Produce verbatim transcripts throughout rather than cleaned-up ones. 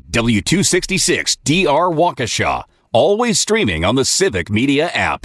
W two sixty-six D R Waukesha. Always streaming on the Civic Media app.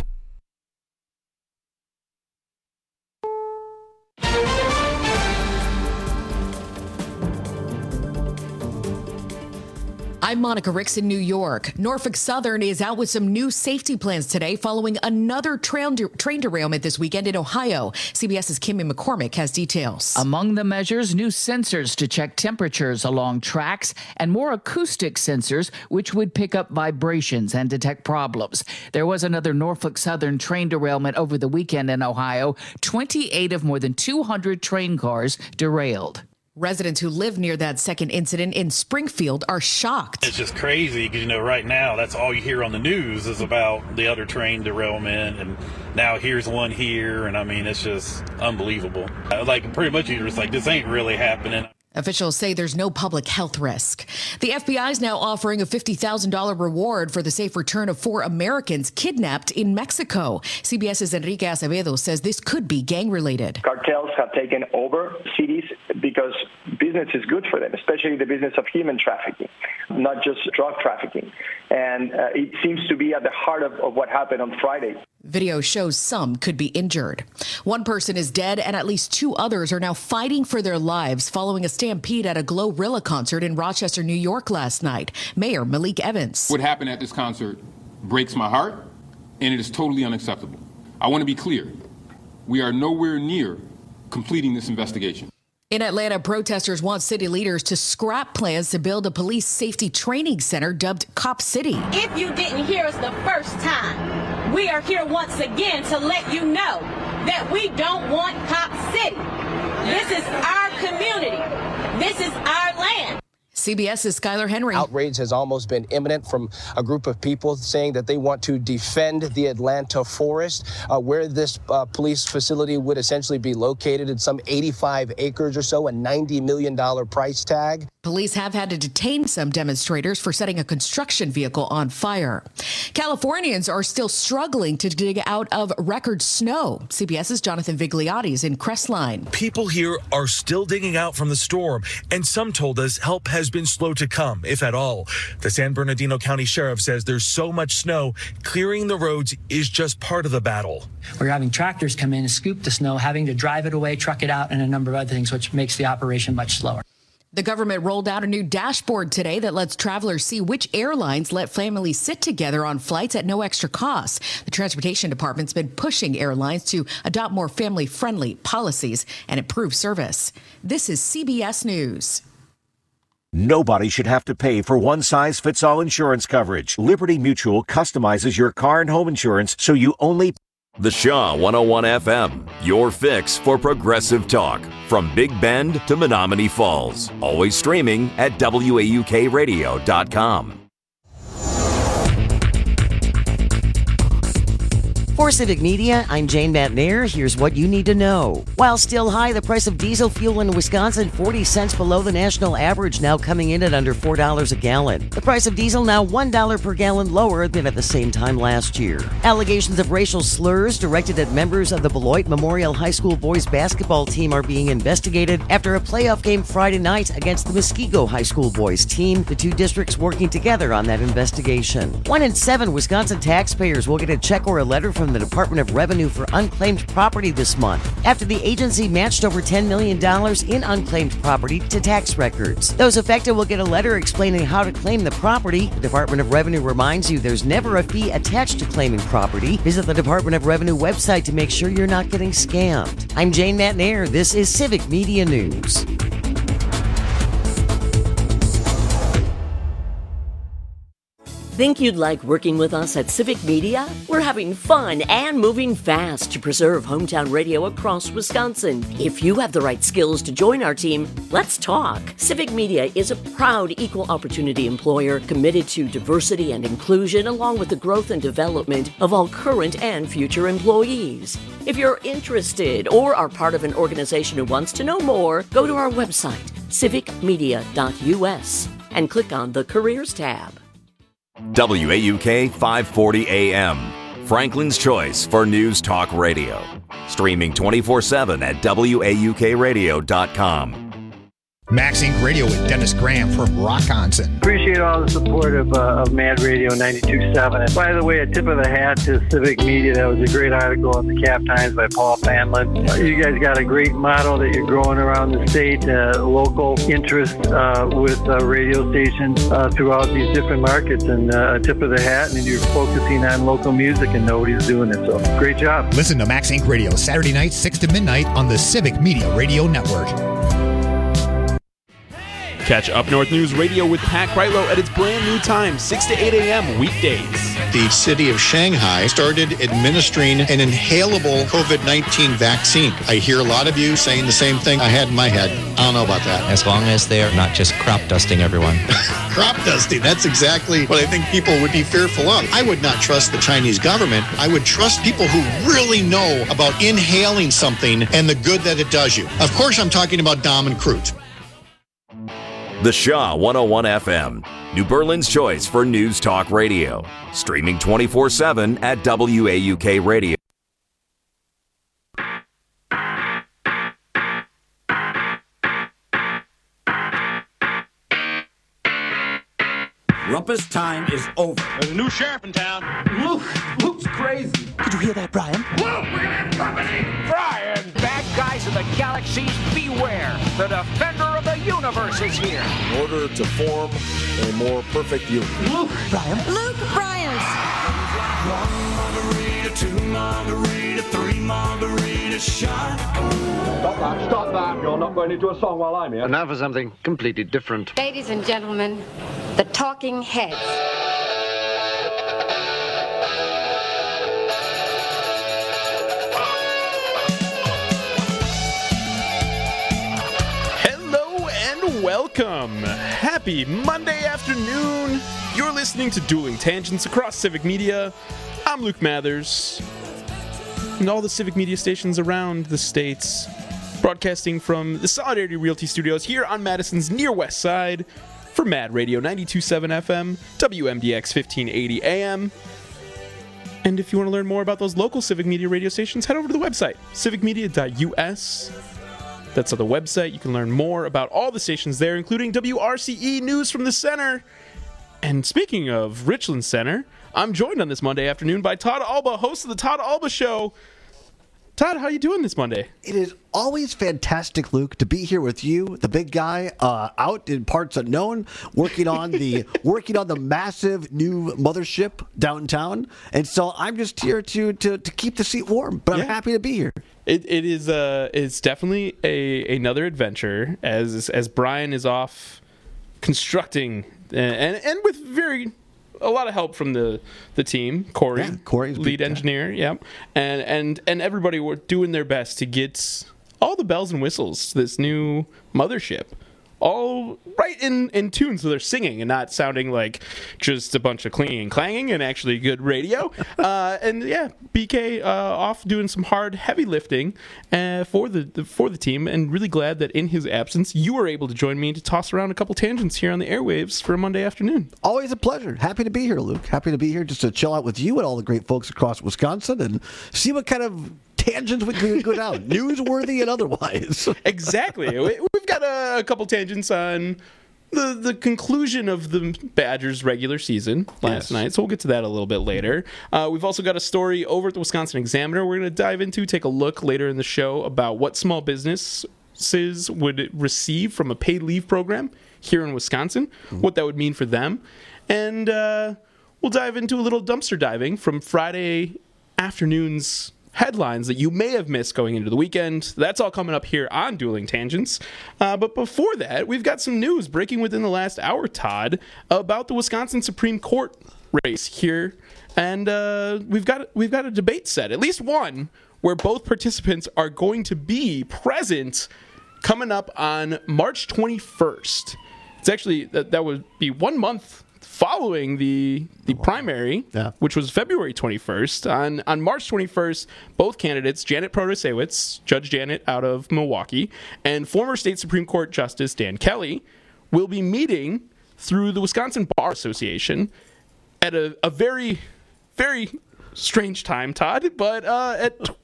I'm Monica Ricks in New York. Norfolk Southern is out with some new safety plans today following another train, de- train derailment this weekend in Ohio. CBS's Kimmy McCormick has details. Among the measures, new sensors to check temperatures along tracks and more acoustic sensors, which would pick up vibrations and detect problems. There was another Norfolk Southern train derailment over the weekend in Ohio. twenty-eight of more than two hundred train cars derailed. Residents who live near that second incident in Springfield are shocked. It's just crazy because, you know, right now that's all you hear on the news is about the other train derailment, and now here's one here, and I mean, it's just unbelievable. Like, pretty much you're just like, this ain't really happening. Officials say there's no public health risk. The F B I is now offering a fifty thousand dollars reward for the safe return of four Americans kidnapped in Mexico. CBS's Enrique Acevedo says this could be gang-related. Cartels have taken over cities because business is good for them, especially the business of human trafficking, not just drug trafficking. And uh, it seems to be at the heart of, of what happened on Friday. Video shows some could be injured. One person is dead and at least two others are now fighting for their lives following a stampede at a Glorilla concert in Rochester, New York last night. Mayor Malik Evans. What happened at this concert breaks my heart, and it is totally unacceptable. I want to be clear. We are nowhere near completing this investigation. In Atlanta, protesters want city leaders to scrap plans to build a police safety training center dubbed Cop City. If you didn't hear us the first time, we are here once again to let you know that we don't want Cop City. This is our community. This is our land. CBS's Skylar Henry. Outrage has almost been imminent from a group of people saying that they want to defend the Atlanta forest, uh, where this uh, police facility would essentially be located in some eighty-five acres or so, a ninety million dollars price tag. Police have had to detain some demonstrators for setting a construction vehicle on fire. Californians are still struggling to dig out of record snow. CBS's Jonathan Vigliotti is in Crestline. People here are still digging out from the storm, and some told us help has been slow to come, if at all. The San Bernardino County Sheriff says there's so much snow, clearing the roads is just part of the battle. We're having tractors come in and scoop the snow, having to drive it away, truck it out, and a number of other things, which makes the operation much slower. The government rolled out a new dashboard today that lets travelers see which airlines let families sit together on flights at no extra cost. The Transportation Department's been pushing airlines to adopt more family-friendly policies and improve service. This is C B S News. Nobody should have to pay for one-size-fits-all insurance coverage. Liberty Mutual customizes your car and home insurance so you only... The Shaw one oh one F M, your fix for progressive talk. From Big Bend to Menominee Falls. Always streaming at W A U K radio dot com. For Civic Media, I'm Jane Matnair. Here's what you need to know. While still high, the price of diesel fuel in Wisconsin forty cents below the national average, now coming in at under four dollars a gallon. The price of diesel now one dollar per gallon lower than at the same time last year. Allegations of racial slurs directed at members of the Beloit Memorial High School boys basketball team are being investigated after a playoff game Friday night against the Muskego High School boys team. The two districts working together on that investigation. One in seven Wisconsin taxpayers will get a check or a letter from the Department of Revenue for unclaimed property this month after the agency matched over ten million dollars in unclaimed property to tax records. Those affected will get a letter explaining how to claim the property. The Department of Revenue reminds you there's never a fee attached to claiming property. Visit the Department of Revenue website to make sure you're not getting scammed. I'm Jane Matnair. This is Civic Media News. Think you'd like working with us at Civic Media? We're having fun and moving fast to preserve hometown radio across Wisconsin. If you have the right skills to join our team, let's talk. Civic Media is a proud equal opportunity employer committed to diversity and inclusion along with the growth and development of all current and future employees. If you're interested or are part of an organization who wants to know more, go to our website, civic media dot U S, and click on the Careers tab. W A U K five forty A M, Franklin's choice for news talk radio. Streaming twenty-four seven at W A U K radio dot com. Max Inc Radio with Dennis Graham from Rockonson. Appreciate all the support of, uh, of Mad Radio ninety-two point seven. And by the way, a tip of the hat to Civic Media. That was a great article in the Cap Times by Paul Fanlin. Uh, you guys got a great model that you're growing around the state, uh, local interest uh, with uh, radio stations uh, throughout these different markets. And uh, a tip of the hat, and you're focusing on local music, and nobody's doing it. So great job. Listen to Max Inc Radio Saturday night, six to midnight on the Civic Media Radio Network. Catch Up North News Radio with Pat Kreitlow at its brand new time, six to eight a.m. weekdays. The city of Shanghai started administering an inhalable covid nineteen vaccine. I hear a lot of you saying the same thing I had in my head. I don't know about that. As long as they're not just crop dusting everyone. Crop dusting, that's exactly what I think people would be fearful of. I would not trust the Chinese government. I would trust people who really know about inhaling something and the good that it does you. Of course, I'm talking about Dom and Crute. The Shaw one oh one F M, New Berlin's choice for news talk radio. Streaming twenty-four seven at W A U K Radio. Rumpus time is over. There's a new sheriff in town. Luke, Luke's crazy. Did you hear that, Brian? Luke, we're gonna have company. Brian! Bad guys of the galaxies, beware. The defender of the universe is here. In order to form a more perfect union. Luke! Brian? Luke Bryans. One margarita, two margarita, three margarita shot. Stop that, stop that. You're not going into a song while I'm here. And now for something completely different. Ladies and gentlemen, the Talking Heads. Hello and welcome. Happy Monday afternoon. You're listening to Dueling Tangents across Civic Media. I'm Luke Mathers. And all the Civic Media stations around the states, broadcasting from the Solidarity Realty Studios here on Madison's near west side for Mad Radio ninety-two point seven F M, W M D X fifteen eighty A M. And if you want to learn more about those local Civic Media radio stations, head over to the website, civic media dot U S. That's on the website. You can learn more about all the stations there, including W R C E News from the Center. And speaking of Richland Center, I'm joined on this Monday afternoon by Todd Alba, host of the Todd Alba Show. Todd, how are you doing this Monday? It is always fantastic, Luke, to be here with you, the big guy, uh, out in parts unknown, working on the working on the massive new mothership downtown. And so I'm just here to to, to keep the seat warm. But yeah. I'm happy to be here. It it is uh it's definitely a another adventure as as Brian is off constructing and and, and with very. A lot of help from the, the team, Corey, yeah, Corey's lead engineer, yeah, and and and everybody were doing their best to get all the bells and whistles to this new mothership, all right in, in tune, so they're singing and not sounding like just a bunch of clinging and clanging, and actually good radio. uh, and yeah, B K uh, off doing some hard, heavy lifting uh, for the, the for the team, and really glad that in his absence, you were able to join me to toss around a couple tangents here on the airwaves for a Monday afternoon. Always a pleasure. Happy to be here, Luke. Happy to be here just to chill out with you and all the great folks across Wisconsin and see what kind of tangents we can go down, newsworthy and otherwise. Exactly. We've got a, a couple tangents on the the conclusion of the Badgers' regular season last yes. night, so we'll get to that a little bit later. Uh, we've also got a story over at the Wisconsin Examiner we're going to dive into, take a look later in the show about what small businesses would receive from a paid leave program here in Wisconsin, mm-hmm. what that would mean for them. And uh, we'll dive into a little dumpster diving from Friday afternoon's headlines that you may have missed going into the weekend. That's all coming up here on Dueling Tangents. Uh, but before that, we've got some news breaking within the last hour, Todd, about the Wisconsin Supreme Court race here. And uh, we've got we've got a debate set, at least one, where both participants are going to be present coming up on March twenty-first. It's actually, that, that would be one month following the the primary, yeah. which was February twenty-first. On on March twenty-first, both candidates, Janet Protasewicz, Judge Janet out of Milwaukee, and former State Supreme Court Justice Dan Kelly, will be meeting through the Wisconsin Bar Association at a, a very, very strange time, Todd, but uh, at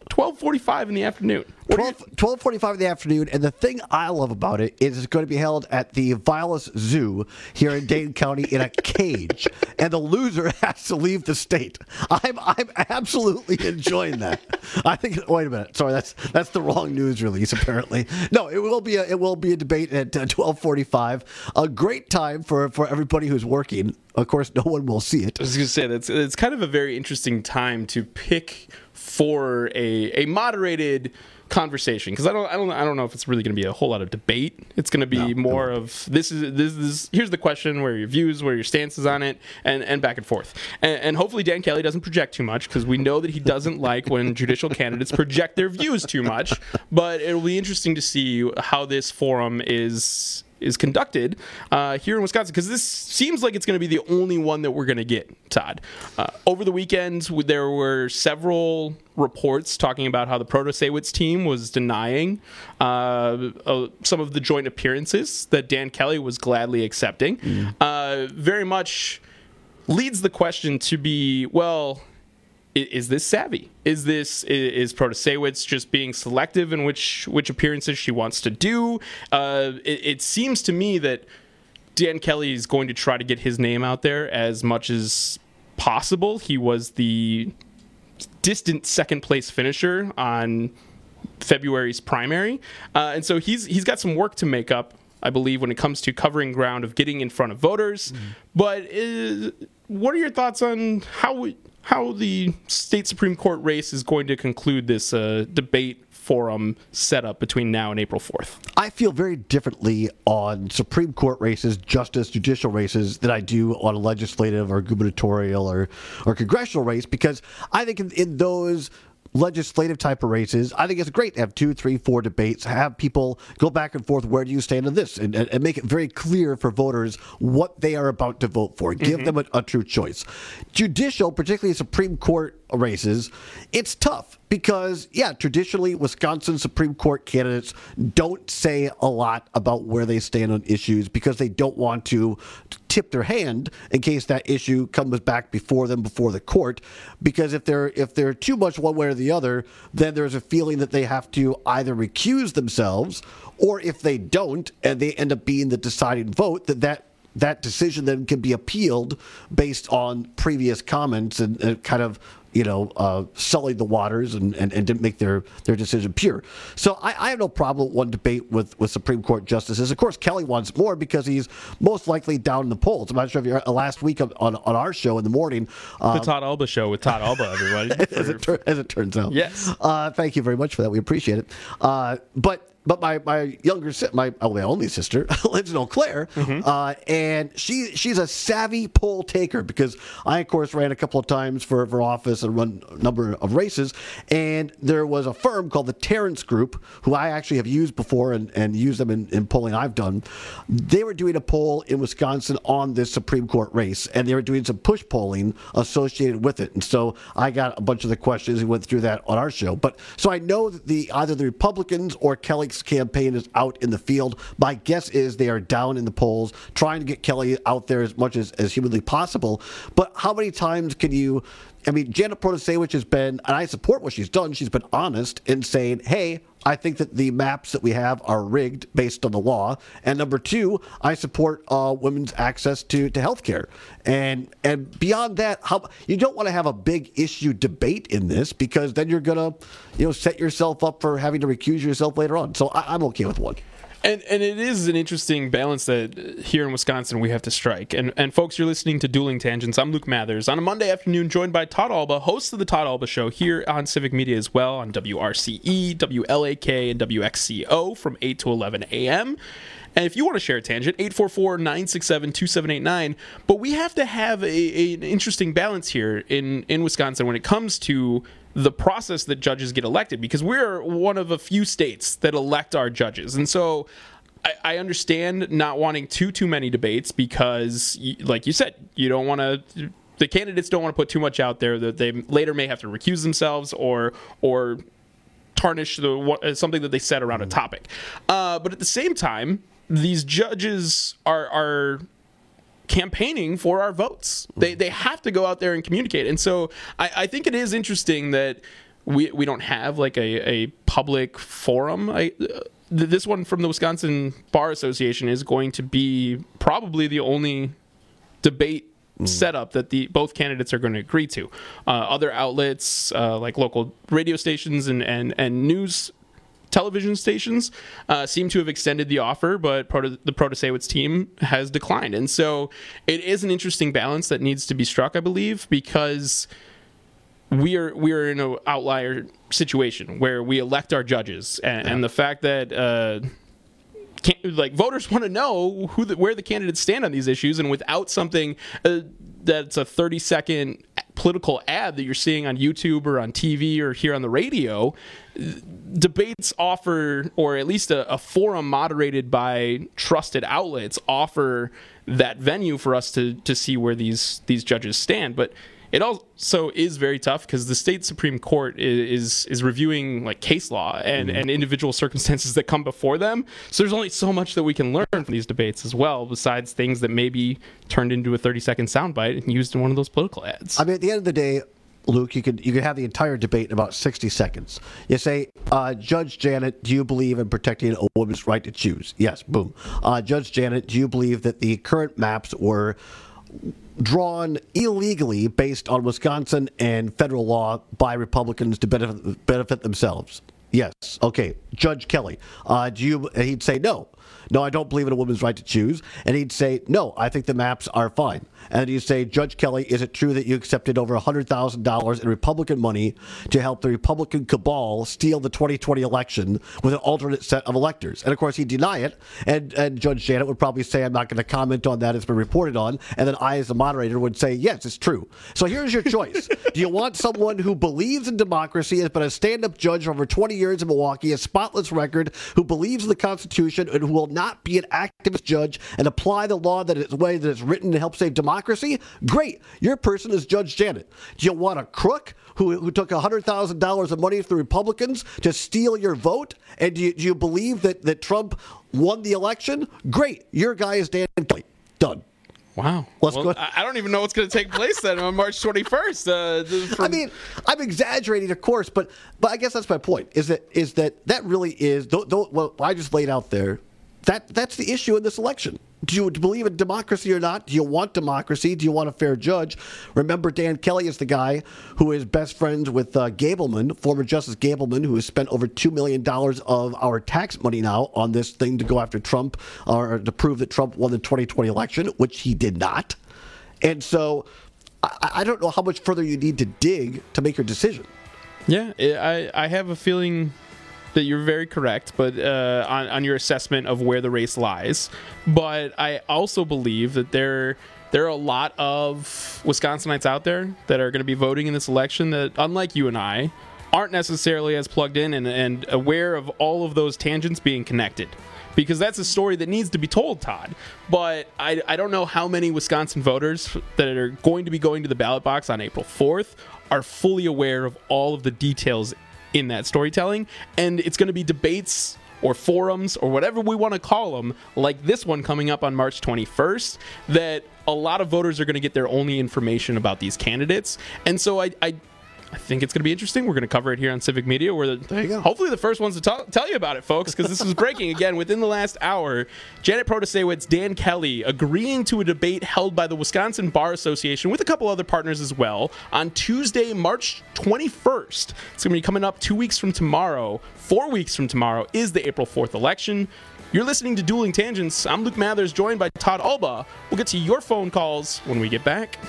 twelve forty-five in the afternoon. twelve forty-five in the afternoon, and the thing I love about it is it's going to be held at the Vilas Zoo here in Dane County in a cage, and the loser has to leave the state. I'm I'm absolutely enjoying that. I think. Wait a minute, sorry, that's that's the wrong news release. Apparently, no, it will be a it will be a debate at uh, twelve forty-five. A great time for for everybody who's working. Of course, no one will see it. I was going to say that's it's kind of a very interesting time to pick for a a moderated conversation, because I don't I don't I don't know if it's really going to be a whole lot of debate. It's going to be no, more no. of this is this is here's the question, where are your views, where are your stances on it, and, and back and forth. And, and hopefully Dan Kelly doesn't project too much, because we know that he doesn't like when judicial candidates project their views too much. But it'll be interesting to see how this forum is is conducted uh, here in Wisconsin, because this seems like it's going to be the only one that we're going to get, Todd. Uh, over the weekend, there were several reports talking about how the Protasiewicz team was denying uh, uh, some of the joint appearances that Dan Kelly was gladly accepting. Mm. Uh, very much leads the question to be, well, is this savvy? Is this is Protasiewicz just being selective in which which appearances she wants to do? Uh, it, it seems to me that Dan Kelly is going to try to get his name out there as much as possible. He was the distant second place finisher on February's primary, uh, and so he's he's got some work to make up, I believe, when it comes to covering ground of getting in front of voters. Mm-hmm. But is, what are your thoughts on how we, how the state Supreme Court race is going to conclude this uh, debate forum setup between now and April fourth? I feel very differently on Supreme Court races, justice, judicial races, than I do on a legislative or gubernatorial or, or congressional race, because I think in, in those legislative type of races, I think it's great to have two, three, four debates, have people go back and forth, where do you stand on this, and, and, and make it very clear for voters what they are about to vote for. Give mm-hmm. them a, a true choice. Judicial, particularly Supreme Court races, it's tough because, yeah, traditionally Wisconsin Supreme Court candidates don't say a lot about where they stand on issues because they don't want to tip their hand in case that issue comes back before them, before the court. Because if they're if they're too much one way or the other, then there's a feeling that they have to either recuse themselves, or if they don't and they end up being the deciding vote, that that that decision then can be appealed based on previous comments and, and kind of, you know, uh, sullied the waters and, and, and didn't make their, their decision pure. So I, I have no problem with one debate with, with Supreme Court justices. Of course, Kelly wants more because he's most likely down in the polls. I'm not sure if you're uh, last week on, on, on our show in the morning. Uh, the Todd Alba Show with Todd Alba, everybody. as, it tur- as it turns out. Yes. Uh, thank you very much for that. We appreciate it. Uh, but But my, my younger sister, my, oh, my only sister, lives in Eau Claire, mm-hmm. uh, and she she's a savvy poll taker because I, of course, ran a couple of times for, for office and run a number of races, and there was a firm called the Terrence Group, who I actually have used before and, and used them in, in polling I've done. They were doing a poll in Wisconsin on this Supreme Court race, and they were doing some push polling associated with it, and so I got a bunch of the questions and went through that on our show. But so I know that the either the Republicans or Kelly campaign is out in the field. My guess is they are down in the polls, trying to get Kelly out there as much as, as humanly possible. But how many times can you, I mean, Janet Protasiewicz has been, and I support what she's done, she's been honest in saying, hey, I think that the maps that we have are rigged based on the law. And number two, I support uh, women's access to, to health care. And and beyond that, how you don't want to have a big issue debate in this because then you're going to, you know, set yourself up for having to recuse yourself later on. So I, I'm okay with one. And and it is an interesting balance that here in Wisconsin we have to strike. And and folks, you're listening to Dueling Tangents. I'm Luke Mathers. On a Monday afternoon, joined by Todd Alba, host of the Todd Alba Show here on Civic Media as well, on W R C E, W L A K, and W X C O from eight to eleven a.m. And if you want to share a tangent, eight four four, nine six seven, two seven eight nine. But we have to have a, a, an interesting balance here in, in Wisconsin when it comes to the process that judges get elected, because we're one of a few states that elect our judges. And so I, I understand not wanting too, too many debates because, like you said, you don't want to, the candidates don't want to put too much out there that they later may have to recuse themselves or, or tarnish the something that they said around a topic. Uh, but at the same time, these judges are, are campaigning for our votes. They they have to go out there and communicate. And so I, I think it is interesting that we we don't have like a, a public forum. I, uh, this one from the Wisconsin Bar Association is going to be probably the only debate mm. setup that the both candidates are going to agree to. Uh, other outlets uh, like local radio stations and, and, and news television stations uh, seem to have extended the offer, but Proto- the Protasewicz team has declined. And so it is an interesting balance that needs to be struck, I believe, because we are we are in an outlier situation where we elect our judges, and, yeah. and the fact that uh, can't, like voters want to know who the, where the candidates stand on these issues, and without something uh, that's a thirty second political ad that you're seeing on YouTube or on T V or here on the radio, debates offer, or at least a, a forum moderated by trusted outlets, offer that venue for us to to see where these these judges stand. But it also is very tough because the state Supreme Court is is, is reviewing like case law and, mm-hmm. and individual circumstances that come before them. So there's only so much that we can learn from these debates as well, besides things that may be turned into a thirty second soundbite and used in one of those political ads. I mean, at the end of the day, Luke, you could you could have the entire debate in about sixty seconds. You say, uh, Judge Janet, do you believe in protecting a woman's right to choose? Yes, boom. Uh, Judge Janet, do you believe that the current maps were drawn illegally based on Wisconsin and federal law by Republicans to benefit, benefit themselves? Yes. Okay. Judge Kelly, uh, do you? He'd say no. No, I don't believe in a woman's right to choose. And he'd say, no, I think the maps are fine. And you'd say, Judge Kelly, is it true that you accepted over one hundred thousand dollars in Republican money to help the Republican cabal steal the twenty twenty election with an alternate set of electors? And, of course, he'd deny it. And, and Judge Janet would probably say, I'm not going to comment on that. It's been reported on. And then I, as the moderator, would say, yes, it's true. So here's your choice. Do you want someone who believes in democracy, has been a stand-up judge for over twenty years in Milwaukee, a spotless record, who believes in the Constitution, and who will not be an activist judge and apply the law that it's way that it's written to help save democracy? Great. Your person is Judge Janet. Do you want a crook who, who took one hundred thousand dollars of money from the Republicans to steal your vote? And do you, do you believe that, that Trump won the election? Great. Your guy is Dan Kelly. Done. Wow. Let's well, go. I don't even know what's going to take place then on March twenty-first. Uh, from... I mean, I'm exaggerating, of course, but but I guess that's my point. Is that is that that really is th- th- what I just laid out there. That that's the issue in this election. Do you believe in democracy or not? Do you want democracy? Do you want a fair judge? Remember, Dan Kelly is the guy who is best friends with uh, Gableman, former Justice Gableman, who has spent over two million dollars of our tax money now on this thing to go after Trump, or to prove that Trump won the twenty twenty election, which he did not. And so I, I don't know how much further you need to dig to make your decision. Yeah, I, I have a feeling that you're very correct, but uh, on, on your assessment of where the race lies. But I also believe that there there are a lot of Wisconsinites out there that are going to be voting in this election that, unlike you and I, aren't necessarily as plugged in and, and aware of all of those tangents being connected. Because that's a story that needs to be told, Todd. But I, I don't know how many Wisconsin voters that are going to be going to the ballot box on April fourth are fully aware of all of the details in that storytelling. And it's going to be debates or forums or whatever we want to call them, like this one coming up on March twenty-first, that a lot of voters are going to get their only information about these candidates. And so I, I I think it's going to be interesting. We're going to cover it here on Civic Media. We're the, hopefully the first ones to t- tell you about it, folks, because this is breaking again within the last hour. Janet Protasewicz, Dan Kelly agreeing to a debate held by the Wisconsin Bar Association with a couple other partners as well on Tuesday, March twenty-first. It's going to be coming up two weeks from tomorrow. Four weeks from tomorrow is the April fourth election. You're listening to Dueling Tangents. I'm Luke Mathers, joined by Todd Alba. We'll get to your phone calls when we get back.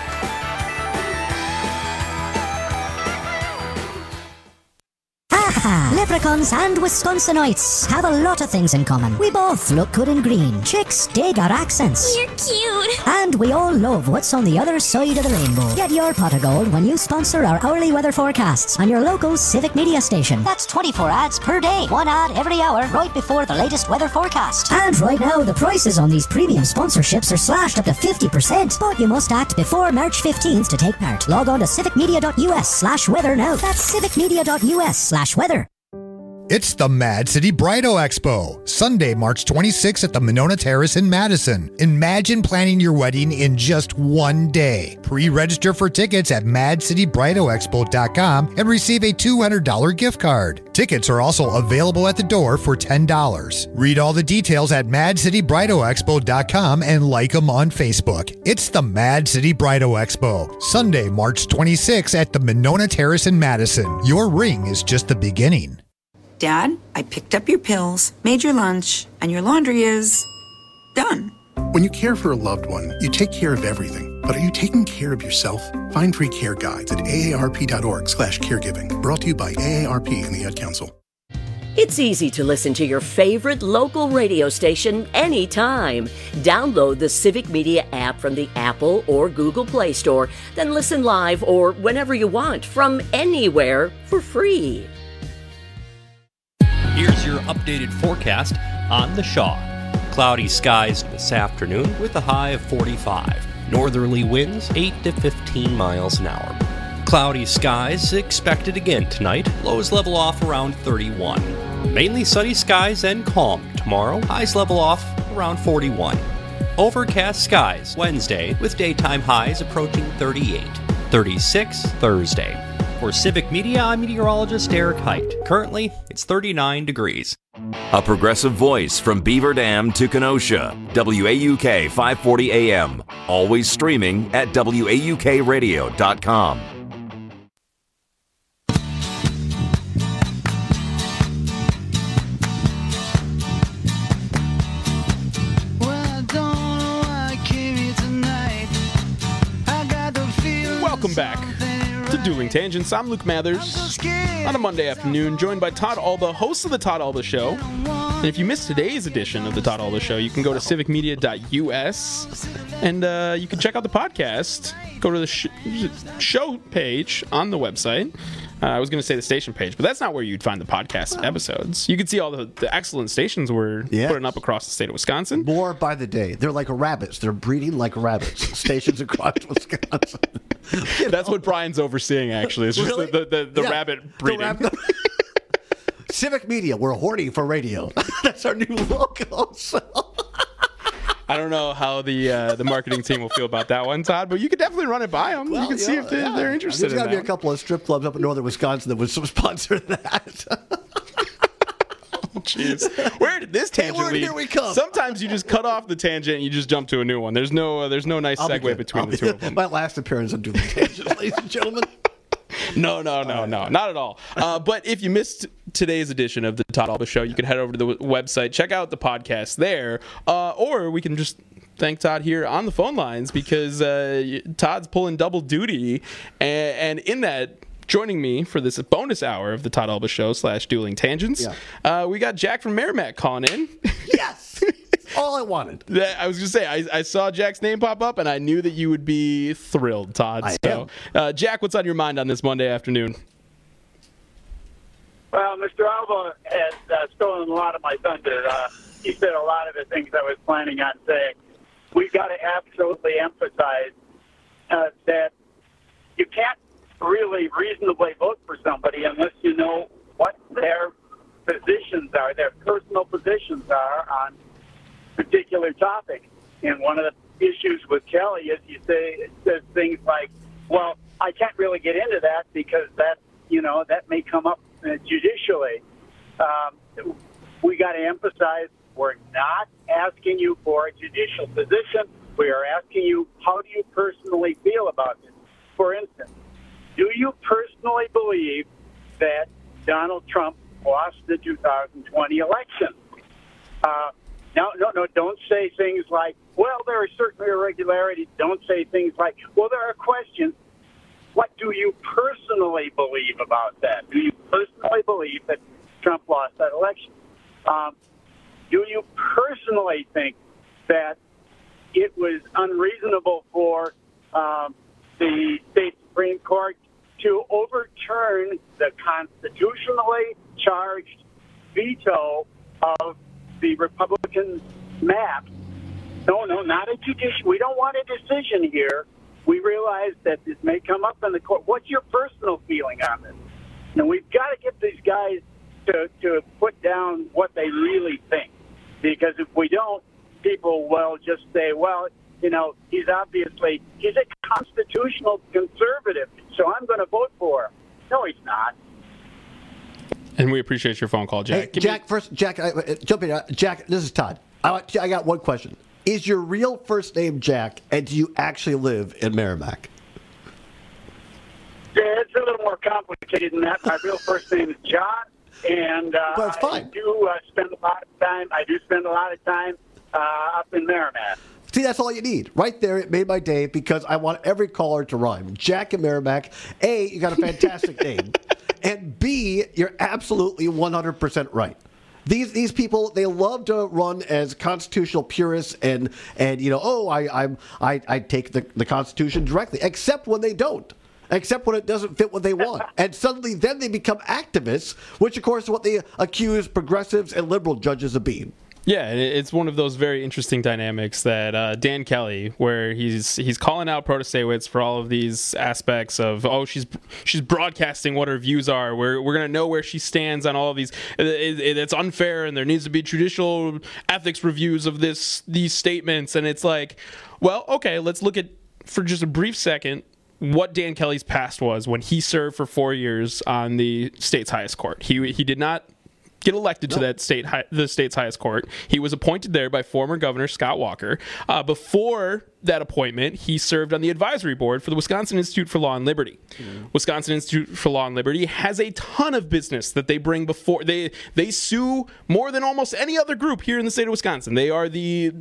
Leprechauns and Wisconsinites have a lot of things in common. We both look good in green. Chicks dig our accents. You're cute. And we all love what's on the other side of the rainbow. Get your pot of gold when you sponsor our hourly weather forecasts on your local Civic Media station. That's twenty-four ads per day. One ad every hour right before the latest weather forecast. And right now, the prices on these premium sponsorships are slashed up to fifty percent. But you must act before March fifteenth to take part. Log on to civicmedia.us slash weather now. That's civicmedia.us slash weather. It's the Mad City Bridal Expo, Sunday, March twenty-sixth at the Monona Terrace in Madison. Imagine planning your wedding in just one day. Pre-register for tickets at mad city bridal expo dot com and receive a two hundred dollars gift card. Tickets are also available at the door for ten dollars. Read all the details at mad city bridal expo dot com and like them on Facebook. It's the Mad City Bridal Expo, Sunday, March twenty-sixth at the Monona Terrace in Madison. Your ring is just the beginning. Dad, I picked up your pills, made your lunch, and your laundry is done. When you care for a loved one, you take care of everything. But are you taking care of yourself? Find free care guides at A A R P dot org slash caregiving. Brought to you by A A R P and the Ad Council. It's easy to listen to your favorite local radio station anytime. Download the Civic Media app from the Apple or Google Play Store, then listen live or whenever you want from anywhere for free. Here's your updated forecast on the Shaw. Cloudy skies this afternoon with a high of forty-five. Northerly winds eight to fifteen miles an hour. Cloudy skies expected again tonight. Lows level off around thirty-one. Mainly sunny skies and calm tomorrow. Highs level off around forty-one. Overcast skies Wednesday with daytime highs approaching thirty-eight. thirty-six Thursday. For Civic Media, I'm meteorologist Eric Height. Currently, it's thirty-nine degrees. A progressive voice from Beaver Dam to Kenosha. W A U K five forty A M. Always streaming at W A U K radio dot com. Welcome back to Dueling Tangents. I'm Luke Mathers on a Monday afternoon, joined by Todd Alba, host of the Todd Alba Show. And if you missed today's edition of the Todd Alba Show, you can go to civic media dot U S and uh, you can check out the podcast. Go to the sh- show page on the website. Uh, I was going to say the station page, but that's not where you'd find the podcast episodes. You can see all the, the excellent stations we're Yeah. putting up across the state of Wisconsin. More by the day. They're like rabbits. They're breeding like rabbits. Stations across Wisconsin. That's what Brian's overseeing, actually. It's just Really? the, the, the, the Yeah, rabbit the breeding. rabbit- Civic Media, we're horny for radio. That's our new logo. So. I don't know how the uh, the marketing team will feel about that one, Todd, but you could definitely run it by them. Well, you can see yeah, if they're, yeah. they're interested There's in got to that. be a couple of strip clubs up in northern Wisconsin that would sponsor that. Jeez, where did this tangent word, lead? here we come. Sometimes you just cut off the tangent and you just jump to a new one. There's no uh, there's no nice I'll be segue good. between I'll the be- two of them. My last appearance on Dueling Tangents, ladies and gentlemen. No, no, no, no, not at all. Uh, but if you missed today's edition of the Todd Alba Show, you can head over to the w- website, check out the podcast there, uh, or we can just thank Todd here on the phone lines because uh, Todd's pulling double duty, and, and in that, joining me for this bonus hour of the Todd Alba Show slash Dueling Tangents, Yeah. uh, we got Jack from Merrimack calling in. Yes! All I wanted. That, I was going to say, I, I saw Jack's name pop up, and I knew that you would be thrilled, Todd. I so, uh, Jack, what's on your mind on this Monday afternoon? Well, Mister Alba has uh, stolen a lot of my thunder. Uh, he said a lot of the things I was planning on saying. We've got to absolutely emphasize uh, that you can't really reasonably vote for somebody unless you know what their positions are, their personal positions are on particular topic. And one of the issues with Kelly is you say it says things like, well, I can't really get into that because that, you know, that may come up uh, judicially. Um, we got to emphasize we're not asking you for a judicial position. We are asking you, how do you personally feel about this? For instance, do you personally believe that Donald Trump lost the two thousand twenty election? Uh, no, no, no, don't say things like, well, there are certain irregularities. Don't say things like, well, there are questions. What do you personally believe about that? Do you personally believe that Trump lost that election? Um, do you personally think that it was unreasonable for um, the state Supreme Court to overturn the constitutionally charged veto of the Republican map? No, no, not a judicial. We don't want a decision here. We realize that this may come up in the court. What's your personal feeling on this? And we've got to give these guys to, to put down what they really think. Because if we don't, people will just say, well, you know, he's obviously, he's a constitutional conservative, so I'm going to vote for him. No, he's not. And we appreciate your phone call, Jack. Hey, Jack, me- first, Jack, I, uh, jump in. Uh, Jack, this is Todd. I, I got one question. Is your real first name Jack, and do you actually live in Merrimack? Yeah, it's a little more complicated than that. My real first name is John, and uh, Well, it's fine. I do uh, spend a lot of time. I do spend a lot of time uh, up in Merrimack. See, that's all you need. Right there, it made my day because I want every caller to rhyme. Jack and Merrimack, A, you got a fantastic name, and B, you're absolutely one hundred percent right. These these people, they love to run as constitutional purists and, and you know, oh, I I'm, I, I take the, the Constitution directly, except when they don't. Except when it doesn't fit what they want. And suddenly then they become activists, which, of course, is what they accuse progressives and liberal judges of being. Yeah, it's one of those very interesting dynamics that uh, Dan Kelly, where he's he's calling out Protasiewicz for all of these aspects of, oh, she's she's broadcasting what her views are. We're we're gonna know where she stands on all of these. It, it, it's unfair, and there needs to be judicial ethics reviews of this these statements. And it's like, well, okay, let's look at for just a brief second what Dan Kelly's past was when he served for four years on the state's highest court. He he did not get elected nope. to that state, the state's highest court. He was appointed there by former Governor Scott Walker. Uh, before that appointment, he served on the advisory board for the Wisconsin Institute for Law and Liberty. Mm-hmm. Wisconsin Institute for Law and Liberty has a ton of business that they bring before. They they sue more than almost any other group here in the state of Wisconsin. They are the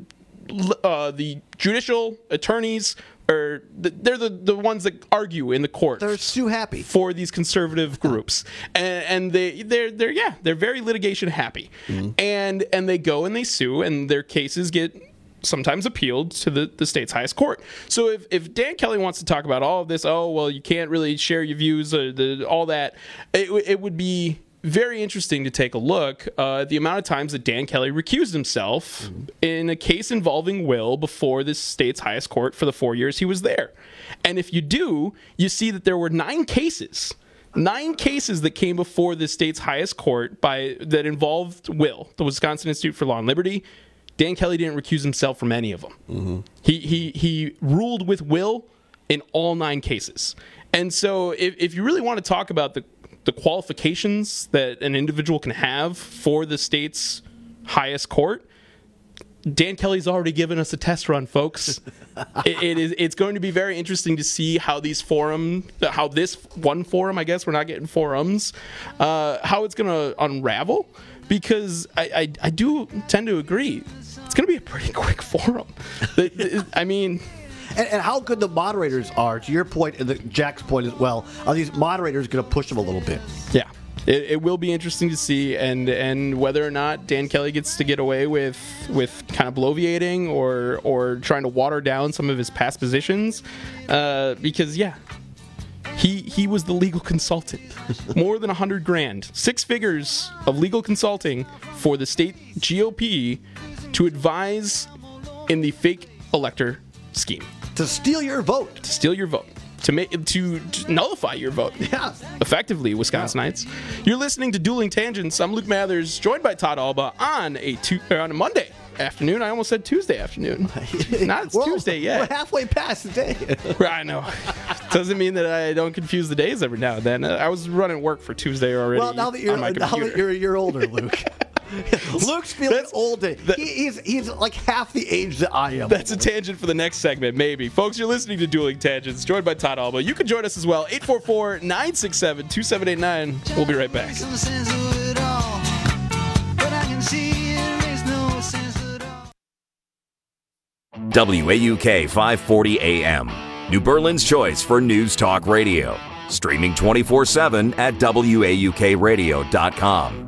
uh, the judicial attorneys. Or they're the, the ones that argue in the court. They're so happy for these conservative groups, and, and they they're they're yeah they're very litigation happy, mm-hmm. and and they go and they sue, and their cases get sometimes appealed to the, the state's highest court. So if, if Dan Kelly wants to talk about all of this, oh well, you can't really share your views, or the all that, it it would be very interesting to take a look uh, at the amount of times that Dan Kelly recused himself mm-hmm. in a case involving Will before the state's highest court for the four years he was there. And if you do, you see that there were nine cases, nine cases that came before the state's highest court by that involved Will, the Wisconsin Institute for Law and Liberty. Dan Kelly didn't recuse himself from any of them. Mm-hmm. He he he ruled with Will in all nine cases. And so if, if you really want to talk about the the qualifications that an individual can have for the state's highest court, Dan Kelly's already given us a test run, folks. it, it is. It's going to be very interesting to see how these forum, how this one forum, I guess we're not getting forums, uh, how it's going to unravel. Because I, I, I do tend to agree, it's going to be a pretty quick forum. I mean. And, and how good the moderators are, to your point and the, Jack's point as well, are these moderators going to push them a little bit? Yeah, it, it will be interesting to see, and and whether or not Dan Kelly gets to get away with with kind of bloviating or or trying to water down some of his past positions, uh, because yeah, he he was the legal consultant, more than a hundred grand, six figures of legal consulting for the state G O P to advise in the fake elector scheme. To steal your vote. To steal your vote. To make to, to nullify your vote. Yeah. Effectively, Wisconsinites. Yeah. You're listening to Dueling Tangents. I'm Luke Mathers, joined by Todd Alba on a tu- on a Monday afternoon. I almost said Tuesday afternoon. Not it's well, Tuesday yet. We're halfway past the day. I know. Doesn't mean that I don't confuse the days every now and then. I was running work for Tuesday already. Well, now that you're now that you're a year older, Luke. Luke's feeling that's, older. That, he, he's he's like half the age that I am. That's a tangent for the next segment, maybe. Folks, you're listening to Dueling Tangents, joined by Todd Alba. You can join us as well, eight four four, nine six seven, two seven eight nine. We'll be right back. W A U K five forty A M, New Berlin's choice for news talk radio. Streaming twenty-four seven at W A U K radio dot com.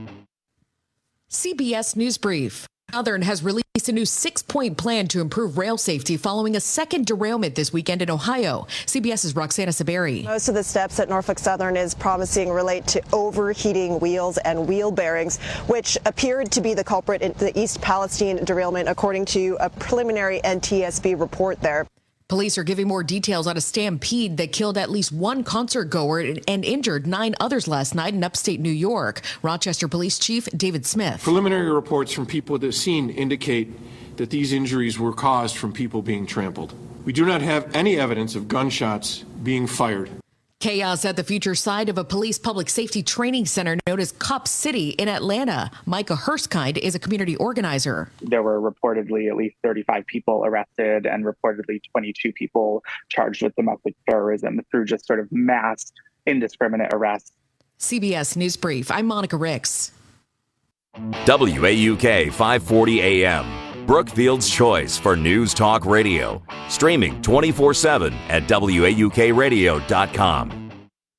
C B S News Brief. Southern has released a new six-point plan to improve rail safety following a second derailment this weekend in Ohio. CBS's Roxana Saberi. Most of the steps that Norfolk Southern is promising relate to overheating wheels and wheel bearings, which appeared to be the culprit in the East Palestine derailment, according to a preliminary N T S B report there. Police are giving more details on a stampede that killed at least one concert goer and injured nine others last night in upstate New York. Rochester Police Chief David Smith. Preliminary reports from people at the scene indicate that these injuries were caused from people being trampled. We do not have any evidence of gunshots being fired. Chaos at the future site of a police public safety training center known as Cop City in Atlanta. Micah Hurskind is a community organizer. There were reportedly at least thirty-five people arrested and reportedly twenty-two people charged with domestic terrorism through just sort of mass indiscriminate arrests. C B S News Brief. I'm Monica Ricks. W A U K five forty A M. Brookfield's choice for News Talk Radio. Streaming twenty-four seven at W A U K radio dot com.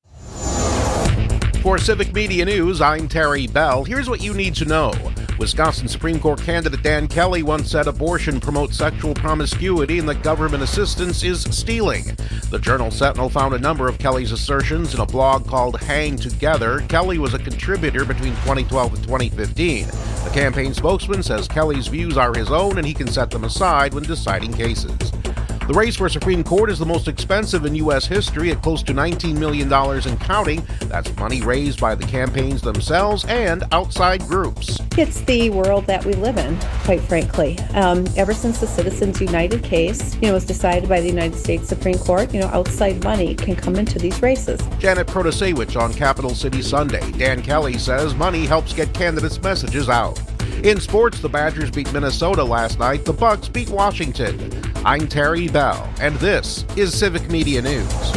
For Civic Media News, I'm Terry Bell. Here's what you need to know. Wisconsin Supreme Court candidate Dan Kelly once said abortion promotes sexual promiscuity and that government assistance is stealing. The Journal Sentinel found a number of Kelly's assertions in a blog called Hang Together. Kelly was a contributor between twenty twelve and twenty fifteen. The campaign spokesman says Kelly's views are his own and he can set them aside when deciding cases. The race for Supreme Court is the most expensive in U S history at close to nineteen million dollars and counting. That's money raised by the campaigns themselves and outside groups. It's the world that we live in, quite frankly. Um, ever since the Citizens United case, you know, was decided by the United States Supreme Court, you know, outside money can come into these races. Janet Protasewicz on Capital City Sunday. Dan Kelly says money helps get candidates' messages out. In sports, the Badgers beat Minnesota last night. The Bucks beat Washington. I'm Terry Bell, and this is Civic Media News.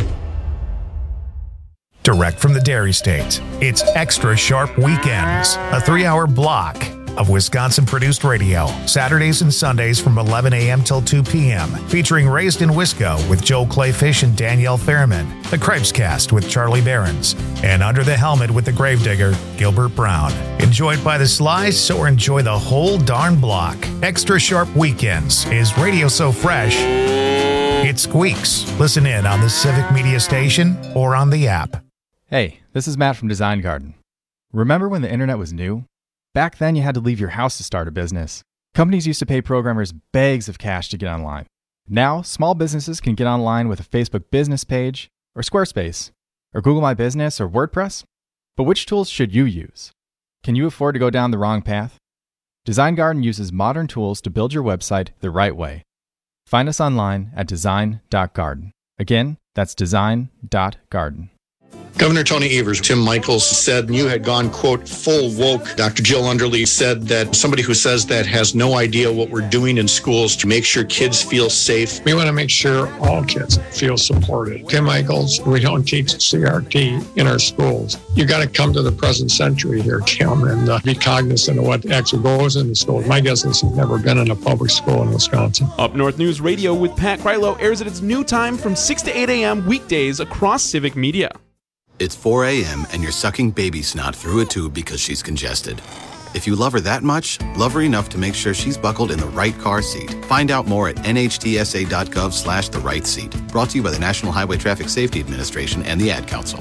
Direct from the Dairy State, it's Extra Sharp Weekends, a three-hour block of Wisconsin-produced radio, Saturdays and Sundays from eleven a.m. till two p.m., featuring Raised in Wisco with Joe Clayfish and Danielle Fairman, The Cripescast with Charlie Behrens, and Under the Helmet with the Gravedigger, Gilbert Brown. Enjoyed by the slice or enjoy the whole darn block. Extra Sharp Weekends is radio so fresh, it squeaks. Listen in on the Civic Media Station or on the app. Hey, this is Matt from Design Garden. Remember when the internet was new? Back then, you had to leave your house to start a business. Companies used to pay programmers bags of cash to get online. Now, small businesses can get online with a Facebook business page, or Squarespace, or Google My Business, or WordPress. But which tools should you use? Can you afford to go down the wrong path? Design Garden uses modern tools to build your website the right way. Find us online at design dot garden. Again, that's design dot garden. Governor Tony Evers, Tim Michaels said you had gone, quote, full woke. Doctor Jill Underly said that somebody who says that has no idea what we're doing in schools to make sure kids feel safe. We want to make sure all kids feel supported. Tim Michaels, we don't teach C R T in our schools. You got to come to the present century here, Tim, and uh, be cognizant of what actually goes in the schools. My guess is he's never been in a public school in Wisconsin. Up North News Radio with Pat Krylo airs at its new time from six to eight a.m. weekdays across Civic Media. It's four a.m. and you're sucking baby snot through a tube because she's congested. If you love her that much, love her enough to make sure she's buckled in the right car seat. Find out more at N H T S A dot gov slash the right seat. Brought to you by the National Highway Traffic Safety Administration and the Ad Council.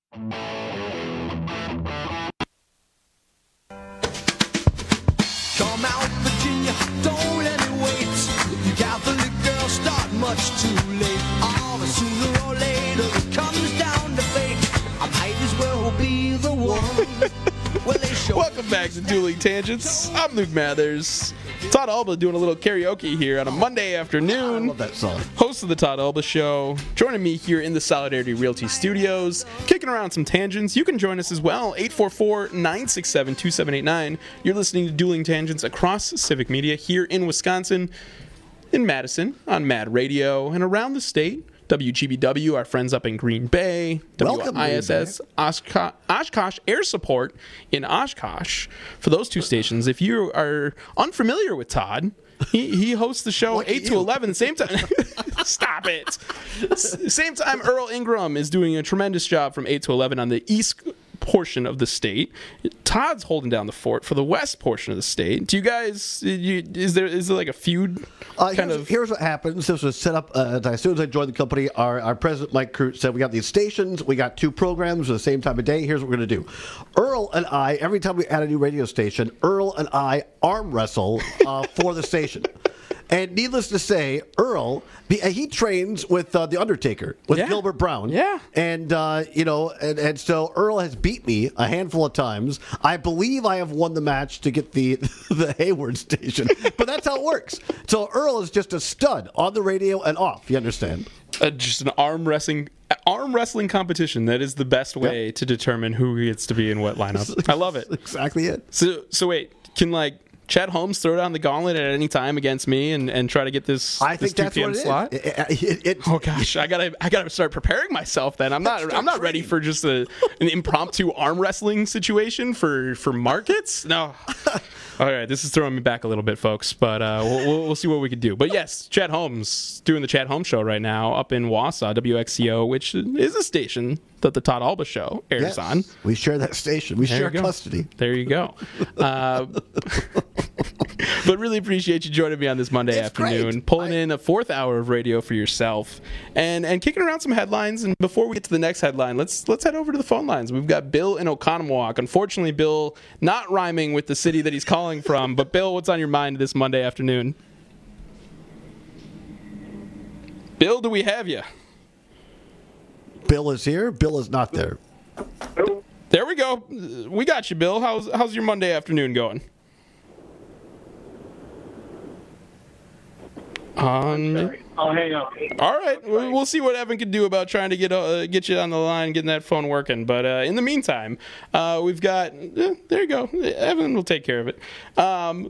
Come out, Virginia, don't let me wait. You Catholic girls start much too late. All the sooner or later it comes down to fate. I might as well be the one. Well, they show Welcome back to Dueling Tangents. I'm Luke Mathers. Todd Alba doing a little karaoke here on a Monday afternoon. I love that song. Host of the Todd Alba Show. Joining me here in the Solidarity Realty Studios. Kicking around some tangents. You can join us as well. eight four four, nine six seven, two seven eight nine. You're listening to Dueling Tangents across Civic Media here in Wisconsin, in Madison, on Mad Radio, and around the state. W G B W, our friends up in Green Bay. W I S S, Oshkosh, Oshkosh Air Support in Oshkosh. For those two stations, if you are unfamiliar with Todd, he, he hosts the show eight to eleven. Same time. Stop it. Same time, Earl Ingram is doing a tremendous job from eight to eleven on the east portion of the state. Todd's holding down the fort for the west portion of the state. Do you guys, you, is there is there like a feud? Uh, kind here's, of. here's what happens. This was set up uh, as soon as I joined the company. Our, our president, Mike Crute, said we got these stations. We got two programs at the same time of day. Here's what we're going to do. Earl and I, every time we add a new radio station, Earl and I arm wrestle uh, for the station. And needless to say, Earl, he trains with uh, The Undertaker, with Yeah. Gilbert Brown. Yeah. And, uh, you know, and, and so Earl has beat me a handful of times. I believe I have won the match to get the, the Hayward station. But that's how it works. So Earl is just a stud on the radio and off, you understand? Uh, just an arm wrestling arm wrestling competition. That is the best way yep. to determine who gets to be in what lineup. I love it. Exactly it. So, so wait, can like Chad Holmes throw down the gauntlet at any time against me and, and try to get this, I this think two that's p.m. what it slot? Is. It, it, it, oh gosh, I gotta I gotta start preparing myself. Then I'm not I'm not ready for just a, an impromptu arm wrestling situation for, for markets. No. All right, this is throwing me back a little bit, folks, but uh, we'll, we'll, we'll see what we can do. But yes, Chad Holmes doing the Chad Holmes Show right now up in Wausau, W X C O, which is a station that the Todd Alba Show airs yes, on. We share that station. We there share custody. There you go. Uh, but really appreciate you joining me on this Monday it's afternoon, great. pulling I... in a fourth hour of radio for yourself, and and kicking around some headlines. And before we get to the next headline, let's let's head over to the phone lines. We've got Bill in Oconomowoc. Unfortunately, Bill not rhyming with the city that he's calling from. But Bill, what's on your mind this Monday afternoon? Bill, do we have you? Bill is here. Bill is not there. There we go. We got you, Bill. How's how's your Monday afternoon going? Um, I'll hang up. All right, we'll, we'll see what Evan can do about trying to get uh, get you on the line, getting that phone working. But uh, in the meantime, uh, we've got uh, there you go. Evan will take care of it. Um,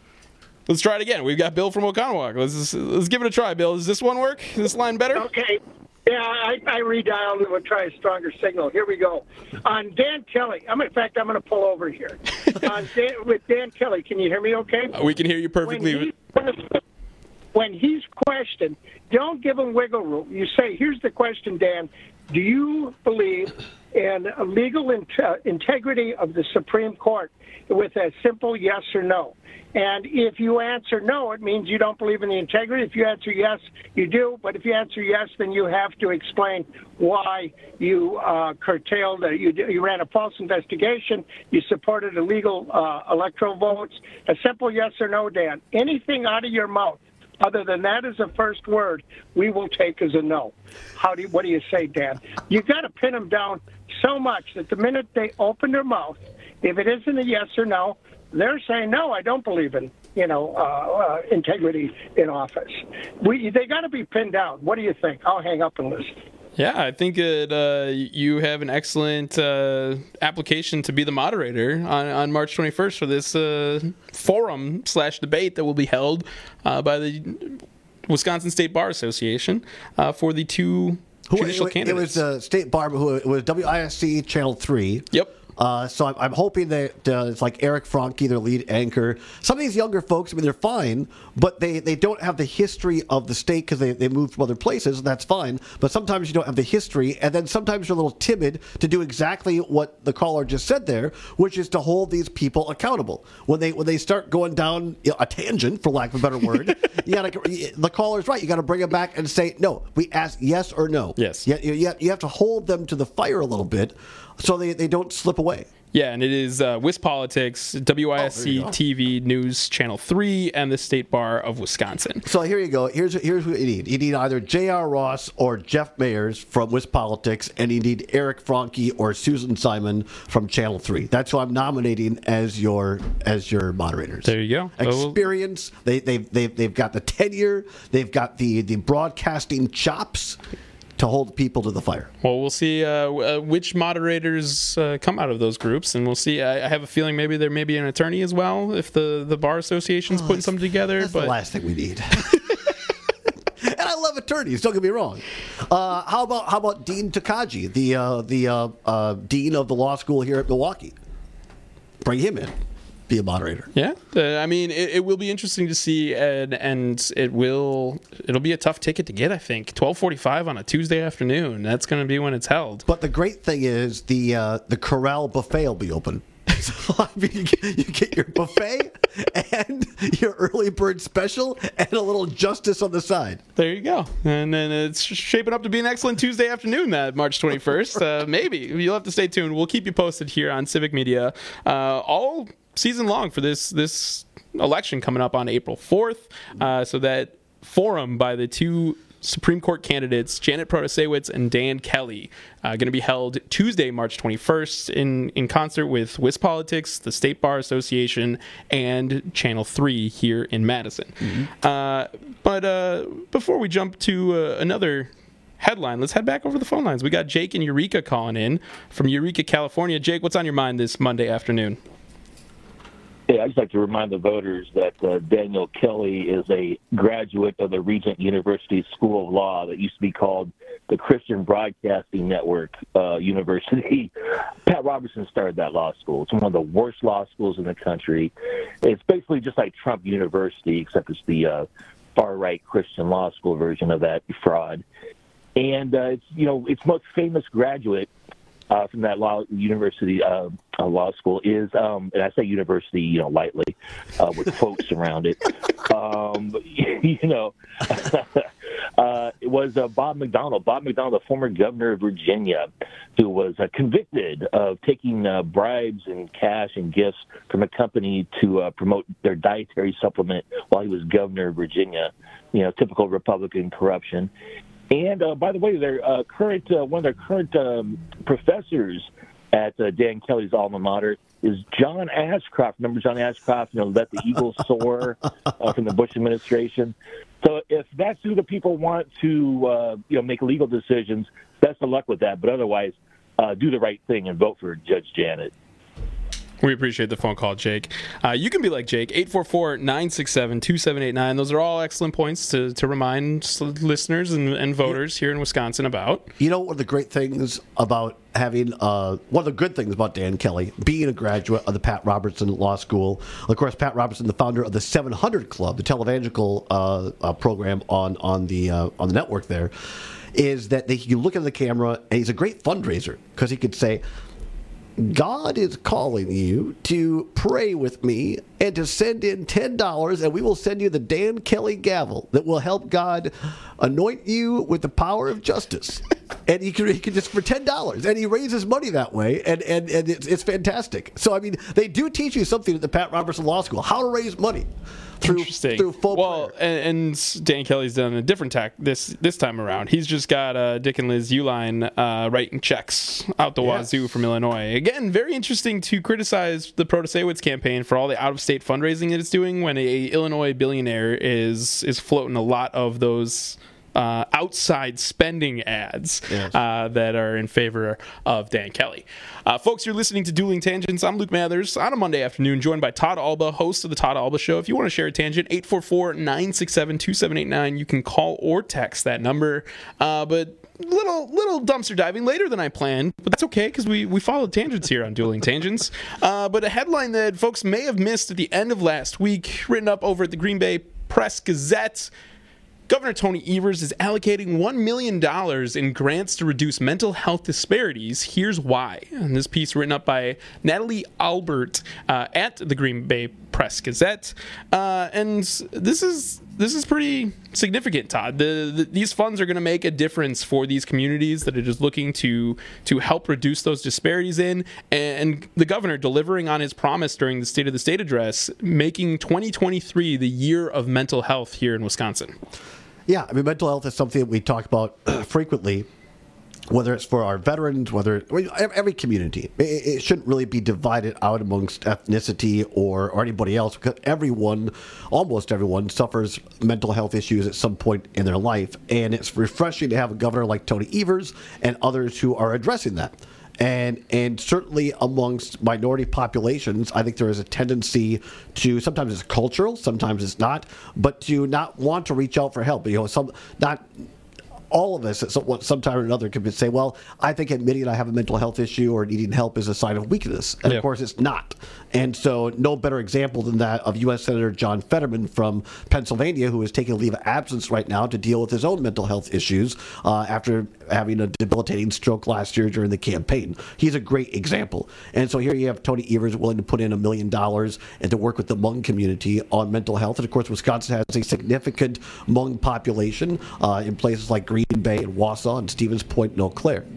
let's try it again. We've got Bill from Oconomowoc. Let's just, let's give it a try, Bill. Does this one work? Is this line better? Okay. Yeah, I, I redialed and we'll try a stronger signal. Here we go. On Dan Kelly, I'm in fact, I'm going to pull over here. On Dan, with Dan Kelly, can you hear me okay? Uh, we can hear you perfectly. When, he, when he's questioned, don't give him wiggle room. You say, here's the question, Dan. Do you believe in a legal in- integrity of the Supreme Court with a simple yes or no? And if you answer no, it means you don't believe in the integrity. If you answer yes, you do. But if you answer yes, then you have to explain why you uh, curtailed, uh, you, you ran a false investigation, you supported illegal uh, electoral votes. A simple yes or no, Dan. Anything out of your mouth other than that as a first word, we will take as a no. How do you, what do you say, Dan? You've got to pin them down so much that the minute they open their mouth, if it isn't a yes or no, they're saying, no, I don't believe in, you know, uh, uh, integrity in office. We, they got to be pinned down. What do you think? I'll hang up and listen. Yeah, I think that uh, you have an excellent uh, application to be the moderator on, on March twenty-first for this uh, forum slash debate that will be held uh, by the Wisconsin State Bar Association uh, for the two who, judicial it, candidates. It was uh, State Bar, who it was W I S C Channel three. Yep. Uh, so I'm, I'm hoping that uh, it's like Eric Franke, their lead anchor. Some of these younger folks, I mean, they're fine, but they, they don't have the history of the state because they, they moved from other places, and that's fine. But sometimes you don't have the history, and then sometimes you're a little timid to do exactly what the caller just said there, which is to hold these people accountable. When they when they start going down you know, a tangent, for lack of a better word, you gotta, the caller's right. You got to bring them back and say, no, we ask yes or no. Yes. You, you, you have to hold them to the fire a little bit so they, they don't slip away. Yeah, and it is uh, WisPolitics, W I S C oh, T V News Channel three, and the State Bar of Wisconsin. So here you go. Here's here's what you need. You need either J R. Ross or Jeff Mayers from WisPolitics, and you need Eric Franke or Susan Simon from Channel three. That's who I'm nominating as your as your moderators. There you go. Experience. They they've they've they've got the tenure. They've got the the broadcasting chops to hold people to the fire. Well, we'll see uh, uh, which moderators uh, come out of those groups, and we'll see. I, I have a feeling maybe there may be an attorney as well if the, the bar association's oh, putting something together. That's but the last thing we need. And I love attorneys. Don't get me wrong. Uh, how about how about Dean Takagi, the uh, the uh, uh, dean of the law school here at Milwaukee? Bring him in. Be a moderator. Yeah, uh, I mean, it, it will be interesting to see, and and it will it'll be a tough ticket to get. I think twelve forty-five on a Tuesday afternoon. That's going to be when it's held. But the great thing is the uh, the Corral buffet will be open. So I mean, you get, you get your buffet and your early bird special and a little justice on the side. There you go. And then it's shaping up to be an excellent Tuesday afternoon, that March twenty-first. Uh, maybe. You'll have to stay tuned. We'll keep you posted here on Civic Media uh, all season long for this this election coming up on April fourth. Uh, so that forum by the two Supreme Court candidates, Janet Protasiewicz and Dan Kelly, uh, going to be held Tuesday, March twenty-first, in, in concert with WisPolitics, the State Bar Association, and Channel three here in Madison. Mm-hmm. Uh, but uh, before we jump to uh, another headline, let's head back over the phone lines. We got Jake and Eureka calling in from Eureka, California. Jake, what's on your mind this Monday afternoon? Hey, I'd just like to remind the voters that uh, Daniel Kelly is a graduate of the Regent University School of Law that used to be called the Christian Broadcasting Network uh, University. Pat Robertson started that law school. It's one of the worst law schools in the country. It's basically just like Trump University, except it's the uh, far-right Christian law school version of that fraud. And uh, it's, you know, its most famous graduate Uh, from that law university uh, uh, law school is, um, and I say university, you know, lightly, uh, with quotes around it. Um, you know, uh, it was uh, Bob McDonnell. Bob McDonnell, the former governor of Virginia, who was uh, convicted of taking uh, bribes and cash and gifts from a company to uh, promote their dietary supplement while he was governor of Virginia. You know, typical Republican corruption. And, uh, by the way, their uh, current uh, one of their current um, professors at uh, Dan Kelly's alma mater is John Ashcroft. Remember John Ashcroft, you know, Let the Eagles Soar uh, from the Bush administration? So if that's who the people want to, uh, you know, make legal decisions, best of luck with that. But otherwise, uh, do the right thing and vote for Judge Janet. We appreciate the phone call, Jake. Uh, you can be like Jake, eight four four, nine six seven, two seven eight nine. Those are all excellent points to, to remind listeners and, and voters here in Wisconsin about. You know, one of the great things about having, uh, one of the good things about Dan Kelly, being a graduate of the Pat Robertson Law School. Of course, Pat Robertson, the founder of the seven hundred Club, the televangelical uh, uh, program on, on, the, uh, on the network there, is that they, you look at the camera, and he's a great fundraiser because he could say, God is calling you to pray with me and to send in ten dollars, and we will send you the Dan Kelly gavel that will help God anoint you with the power of justice. And he can, he can just for ten dollars, and he raises money that way, and, and, and it's, it's fantastic. So, I mean, they do teach you something at the Pat Robertson Law School, how to raise money. Through, Interesting. Through full well, and, and Dan Kelly's done a different tack this this time around. He's just got uh, Dick and Liz Uline uh, writing checks out the yes. wazoo from Illinois. Again, very interesting to criticize the Protasiewicz campaign for all the out-of-state fundraising that it's doing when a Illinois billionaire is is floating a lot of those Uh, outside spending ads yes. uh, that are in favor of Dan Kelly. Uh, folks, you're listening to Dueling Tangents. I'm Luke Mathers on a Monday afternoon, joined by Todd Alba, host of the Todd Alba Show. If you want to share a tangent, eight four four, nine six seven, two seven eight nine. You can call or text that number. Uh, but little little dumpster diving later than I planned, but that's okay because we, we followed tangents here on Dueling Tangents. Uh, but a headline that folks may have missed at the end of last week, written up over at the Green Bay Press-Gazette. Governor Tony Evers is allocating one million dollars in grants to reduce mental health disparities. Here's why. And this piece written up by Natalie Albert uh, at the Green Bay Press-Gazette. Uh, and this is this is pretty significant, Todd. The, the, these funds are going to make a difference for these communities that are just looking to, to help reduce those disparities in. And the governor delivering on his promise during the State of the State address, making twenty twenty-three the year of mental health here in Wisconsin. Yeah, I mean, mental health is something that we talk about frequently, whether it's for our veterans, whether every community. It, it shouldn't really be divided out amongst ethnicity or, or anybody else, because everyone, almost everyone, suffers mental health issues at some point in their life. And it's refreshing to have a governor like Tony Evers and others who are addressing that. And and certainly amongst minority populations, I think there is a tendency to, sometimes it's cultural, sometimes it's not, but to not want to reach out for help. You know, some not all of us at some, sometime or another could say, well, I think admitting I have a mental health issue or needing help is a sign of weakness. And, yeah. of course, it's not. And so no better example than that of U S Senator John Fetterman from Pennsylvania, who is taking a leave of absence right now to deal with his own mental health issues uh, after having a debilitating stroke last year during the campaign. He's a great example. And so here you have Tony Evers willing to put in a million dollars and to work with the Hmong community on mental health. And, of course, Wisconsin has a significant Hmong population uh, in places like Green Bay and Wausau and Stevens Point and Eau Claire.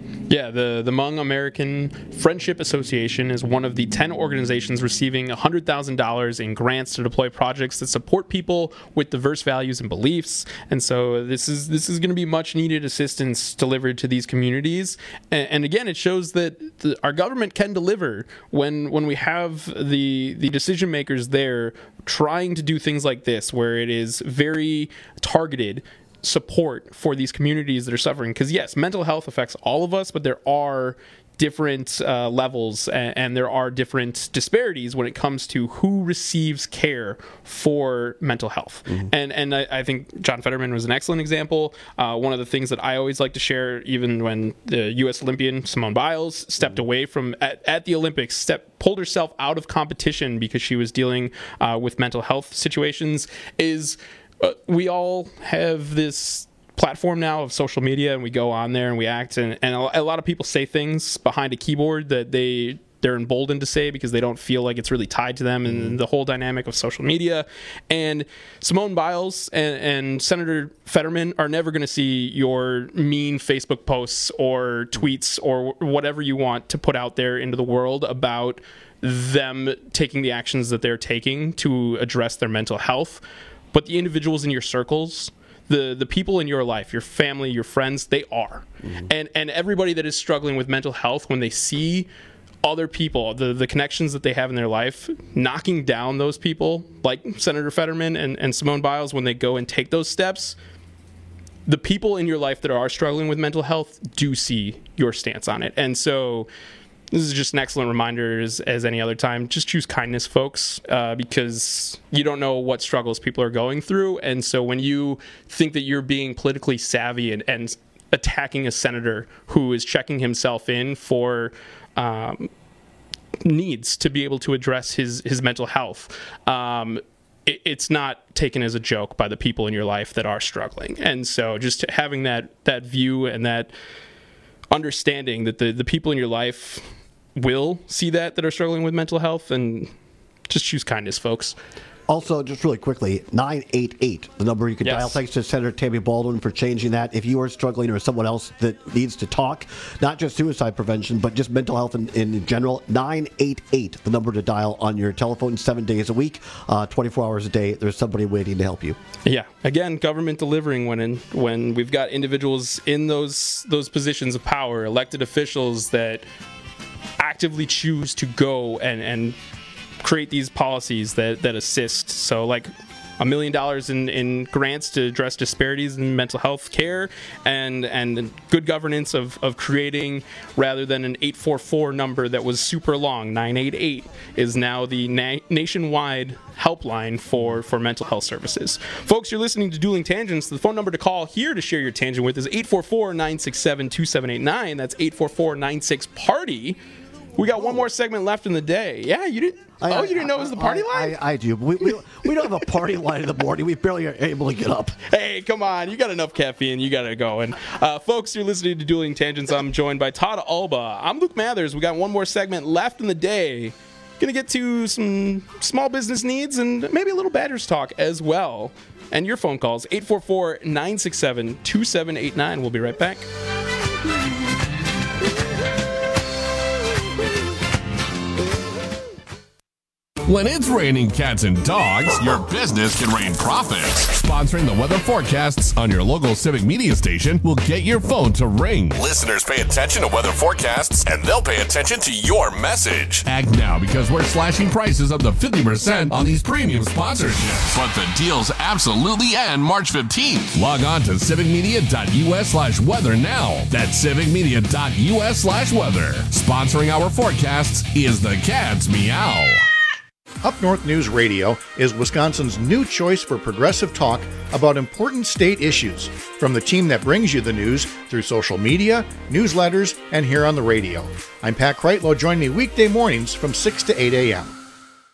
Yeah, the, the Hmong American Friendship Association is one of the ten organizations receiving one hundred thousand dollars in grants to deploy projects that support people with diverse values and beliefs. And so this is this is going to be much needed assistance delivered to these communities. And, and again, it shows that the, our government can deliver when when we have the the decision makers there trying to do things like this, where it is very targeted support for these communities that are suffering. Because yes, mental health affects all of us, but there are different uh, levels and, and there are different disparities when it comes to who receives care for mental health. Mm-hmm. And and I, I think John Fetterman was an excellent example. Uh, one of the things that I always like to share, even when the U S Olympian Simone Biles stepped away from at, at the Olympics, stepped pulled herself out of competition because she was dealing uh, with mental health situations, is Uh, we all have this platform now of social media, and we go on there and we act, and, and a lot of people say things behind a keyboard that they they're emboldened to say because they don't feel like it's really tied to them and mm-hmm. the whole dynamic of social media. And Simone Biles and, and Senator Fetterman are never going to see your mean Facebook posts or tweets or whatever you want to put out there into the world about them taking the actions that they're taking to address their mental health. But the individuals in your circles, the the people in your life, your family, your friends, they are. Mm-hmm. And and everybody that is struggling with mental health, when they see other people, the, the connections that they have in their life, knocking down those people, like Senator Fetterman and, and Simone Biles, when they go and take those steps, the people in your life that are struggling with mental health do see your stance on it. And so this is just an excellent reminder as, as any other time. Just choose kindness, folks, uh, because you don't know what struggles people are going through. And so when you think that you're being politically savvy and, and attacking a senator who is checking himself in for um, needs to be able to address his, his mental health, um, it, it's not taken as a joke by the people in your life that are struggling. And so just having that, that view and that understanding that the, the people in your life will see that, that are struggling with mental health, and just choose kindness, folks. Also, just really quickly, nine eight eight, the number you can yes. dial. Thanks to Senator Tammy Baldwin for changing that. If you are struggling or someone else that needs to talk, not just suicide prevention, but just mental health in, in general, nine eight eight, the number to dial on your telephone seven days a week, uh, twenty-four hours a day. There's somebody waiting to help you. Yeah. Again, government delivering when in, when we've got individuals in those those positions of power, elected officials that actively choose to go and, and create these policies that, that assist. So like a million dollars in, in grants to address disparities in mental health care, and and good governance of, of creating, rather than an eight four four number that was super long, nine eight eight is now the na- nationwide helpline for, for mental health services. Folks, you're listening to Dueling Tangents. The phone number to call here to share your tangent with is eight four four, nine six seven, two seven eight nine. That's eight four four, nine six, party. We got one more segment left in the day. Yeah, you didn't. I, oh, you didn't know it was the party I, line? I, I do. We, we, we don't have a party line in the morning. We barely are able to get up. Hey, come on. You got enough caffeine. You got to go. And uh, folks, you're listening to Dueling Tangents. I'm joined by Todd Alba. I'm Luke Mathers. We got one more segment left in the day. Going to get to some small business needs and maybe a little Badgers talk as well. And your phone calls, eight four four, nine six seven, two seven eight nine. We'll be right back. When it's raining cats and dogs, your business can rain profits. Sponsoring the weather forecasts on your local Civic Media station will get your phone to ring. Listeners pay attention to weather forecasts, and they'll pay attention to your message. Act now, because we're slashing prices up to fifty percent on these premium sponsorships. But the deals absolutely end March fifteenth. Log on to civicmedia.us slash weather now. That's civicmedia.us slash weather. Sponsoring our forecasts is the Cats Meow. Up North News Radio is Wisconsin's new choice for progressive talk about important state issues, from the team that brings you the news through social media, newsletters, and here on the radio. I'm Pat Kreitlow. Join me weekday mornings from six to eight a.m.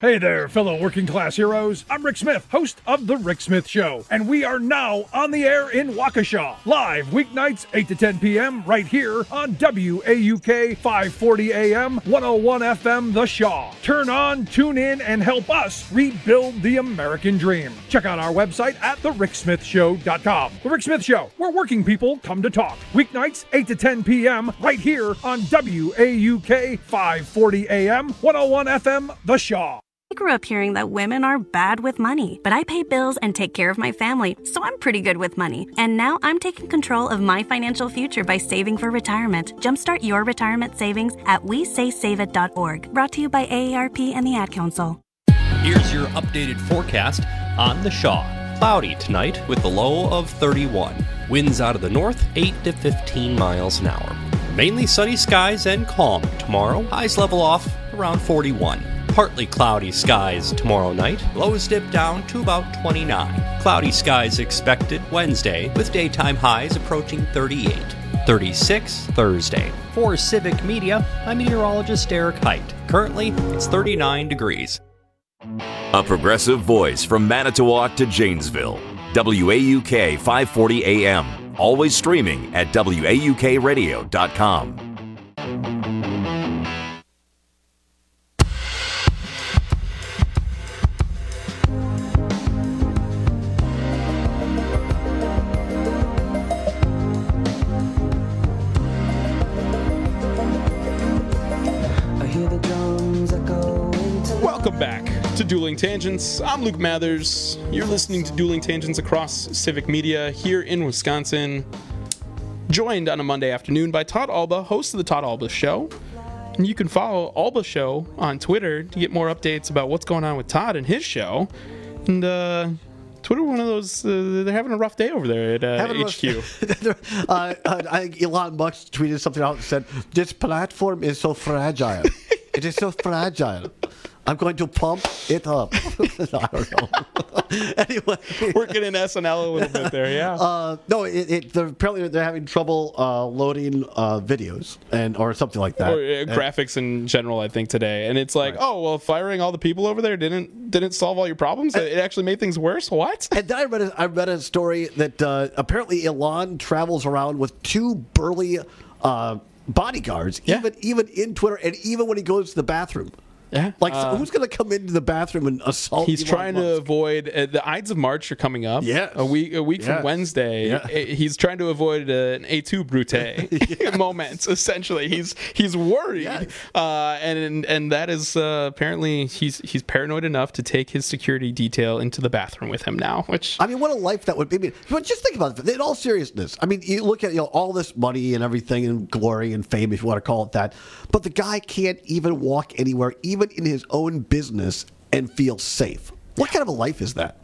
Hey there, fellow working class heroes. I'm Rick Smith, host of The Rick Smith Show, and we are now on the air in Waukesha, live weeknights eight to ten p.m. right here on W A U K five forty A M, one oh one F M The Shaw. Turn on, tune in, and help us rebuild the American dream. Check out our website at the rick smith show dot com. The Rick Smith Show, where working people come to talk. Weeknights eight to ten p.m. right here on W A U K five forty A M, one oh one F M The Shaw. I grew up hearing that women are bad with money, but I pay bills and take care of my family, so I'm pretty good with money. And now I'm taking control of my financial future by saving for retirement. Jumpstart your retirement savings at we say save it dot org. Brought to you by A A R P and the Ad Council. Here's your updated forecast on the Shaw. Cloudy tonight with a low of thirty-one. Winds out of the north, eight to fifteen miles an hour. Mainly sunny skies and calm tomorrow. Highs level off around forty-one. Partly cloudy skies tomorrow night. Lows dip down to about twenty-nine. Cloudy skies expected Wednesday with daytime highs approaching thirty-eight. thirty-six Thursday. For Civic Media, I'm meteorologist Derek Height. Currently, it's thirty-nine degrees. A progressive voice from Manitowoc to Janesville. W A U K five forty A M. Always streaming at W A U K radio dot com. Welcome back to Dueling Tangents. I'm Luke Mathers. You're listening to Dueling Tangents across Civic Media here in Wisconsin. Joined on a Monday afternoon by Todd Alba, host of the Todd Alba Show. And you can follow Alba Show on Twitter to get more updates about what's going on with Todd and his show. And uh, Twitter, one of those, uh, they're having a rough day over there at uh, H Q. uh, I think Elon Musk tweeted something out and said, "This platform is so fragile. It is so fragile. I'm going to pump it up." I don't know. Anyway, working in S N L a little bit there, yeah. Uh, no, it, it, they're, apparently they're having trouble uh, loading uh, videos and or something like that. Or uh, graphics in general, I think today, and it's like, right. oh well, firing all the people over there didn't didn't solve all your problems. And, it actually made things worse. What? And then I read a, I read a story that uh, apparently Elon travels around with two burly uh, bodyguards, yeah. even even in Twitter, and even when he goes to the bathroom. Yeah. Like, uh, so who's going to come into the bathroom and assault? He's Elon trying Musk? to avoid uh, the Ides of March are coming up. Yes. a week a week yes. from Wednesday. Yeah. He's trying to avoid uh, an A two Brute yeah. moment. Essentially, he's he's worried, yes. uh, and and that is uh, apparently he's he's paranoid enough to take his security detail into the bathroom with him now. Which I mean, what a life that would be. I mean, but just think about it. In all seriousness, I mean, you look at you know all this money and everything and glory and fame, if you want to call it that, but the guy can't even walk anywhere, even in his own business, and feel safe. What kind of a life is that?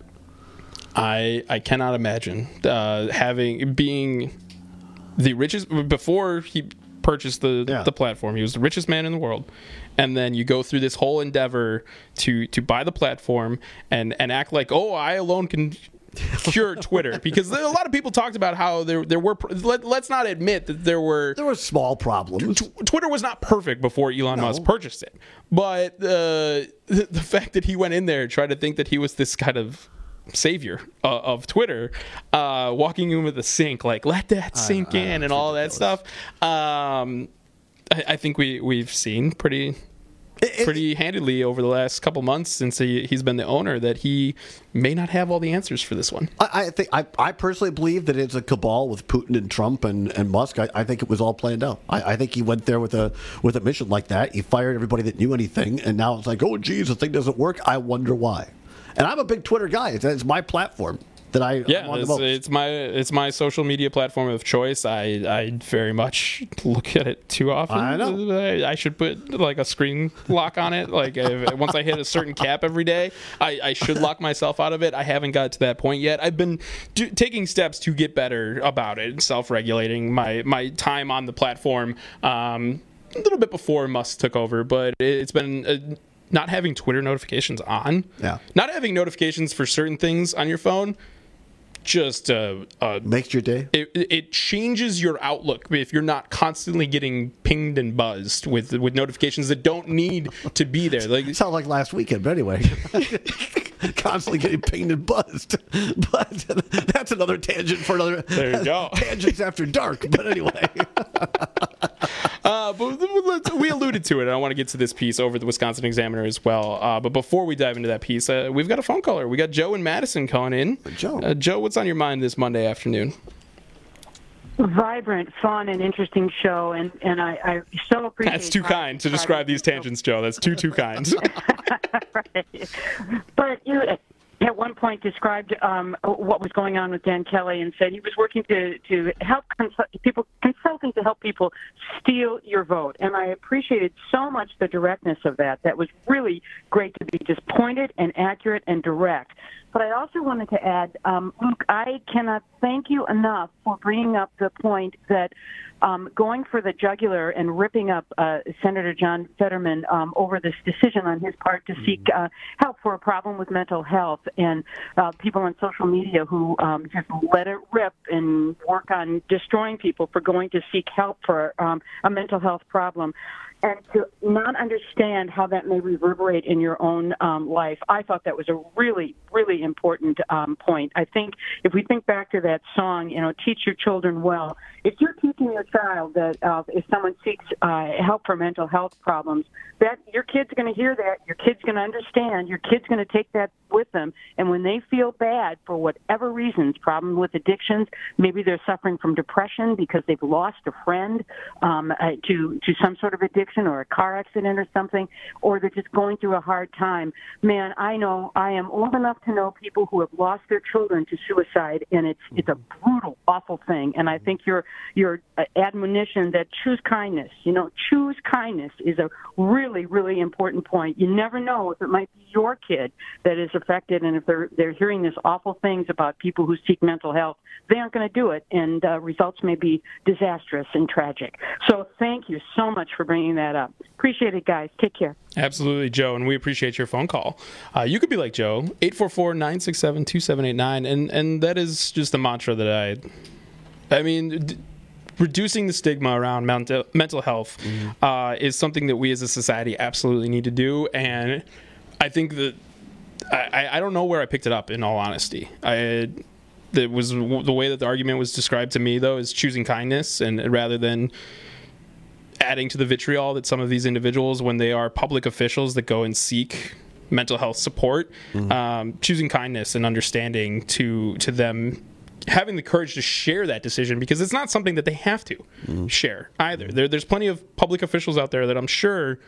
I I cannot imagine uh, having being the richest before he purchased the yeah. the platform. He was the richest man in the world, and then you go through this whole endeavor to to buy the platform and and act like, oh, I alone can cure Twitter, because a lot of people talked about how there there were let, let's not admit that there were there were small problems. T- Twitter was not perfect before Elon no. Musk purchased it, but uh, the, the fact that he went in there and tried to think that he was this kind of savior uh, of Twitter, uh, walking in with a sink, like let that sink I, I, in and all that stuff. Um, I, I think we we've seen pretty. It, pretty handedly over the last couple months since he, he's been the owner that he may not have all the answers for this one. I, I think I, I personally believe that it's a cabal with Putin and Trump and, and Musk. I, I think it was all planned out. I, I think he went there with a with a mission like that. He fired everybody that knew anything, and now it's like, oh, geez, the thing doesn't work. I wonder why. And I'm a big Twitter guy. It's, it's my platform that I yeah, want it's, the most. it's my it's my social media platform of choice. I, I very much look at it too often. I know. I, I should put like a screen lock on it. Like if, once I hit a certain cap every day, I, I should lock myself out of it. I haven't got to that point yet. I've been do, taking steps to get better about it, self-regulating my my time on the platform. Um, a little bit before Musk took over, but it's been. A, not having Twitter notifications on, yeah, not having notifications for certain things on your phone. just uh, uh, makes your day. It, it changes your outlook if you're not constantly getting pinged and buzzed with with notifications that don't need to be there. Like sounds like last weekend, but anyway. Constantly getting pinged and buzzed, but that's another tangent for another. There you go. Tangents after dark, but anyway. uh, but we alluded to it. And I want to get to this piece over at the Wisconsin Examiner as well. Uh, but before we dive into that piece, uh, we've got a phone caller. We got Joe and Madison calling in. Joe, uh, Joe, what's on your mind this Monday afternoon? Vibrant, fun, and interesting show, and, and I, I so appreciate. That's too kind to describe these tangents, Joe. That's too too kind. Right. But you at one point described um, what was going on with Dan Kelly and said he was working to to help consult, people consulting to help people steal your vote, and I appreciated so much the directness of that. That was really great to be just pointed and accurate and direct. But I also wanted to add, um, Luke, I cannot thank you enough for bringing up the point that um, going for the jugular and ripping up uh, Senator John Fetterman um, over this decision on his part to seek uh, help for a problem with mental health, and uh, people on social media who um, just let it rip and work on destroying people for going to seek help for um, a mental health problem. And to not understand how that may reverberate in your own um, life, I thought that was a really, really important um, point. I think if we think back to that song, you know, teach your children well, if you're teaching your child that uh, if someone seeks uh, help for mental health problems, that your kid's going to hear that, your kid's going to understand, your kid's going to take that with them, and when they feel bad for whatever reasons, problems with addictions, maybe they're suffering from depression because they've lost a friend um, uh, to, to some sort of addiction or a car accident or something, or they're just going through a hard time. Man, I know, I am old enough to know people who have lost their children to suicide, and it's it's a brutal, awful thing. And I think your your admonition that choose kindness, you know, choose kindness is a really, really important point. You never know if it might be your kid that is affected, and if they're they're hearing these awful things about people who seek mental health, they aren't going to do it, and uh, results may be disastrous and tragic. So thank you so much for bringing that up. Appreciate it, guys. Take care. Absolutely, Joe, and we appreciate your phone call. Uh, you could be like Joe, eight four four, nine six seven, two seven eight nine, and, and that is just a mantra that I, I mean, d- reducing the stigma around mental, mental health mm-hmm. uh, is something that we as a society absolutely need to do, and I think that, I, I don't know where I picked it up, in all honesty. I It was the way that the argument was described to me, though, is choosing kindness, and rather than adding to the vitriol that some of these individuals, when they are public officials that go and seek mental health support, mm-hmm. um, choosing kindness and understanding to to them, having the courage to share that decision, because it's not something that they have to mm-hmm. share either. There, there's plenty of public officials out there that I'm sure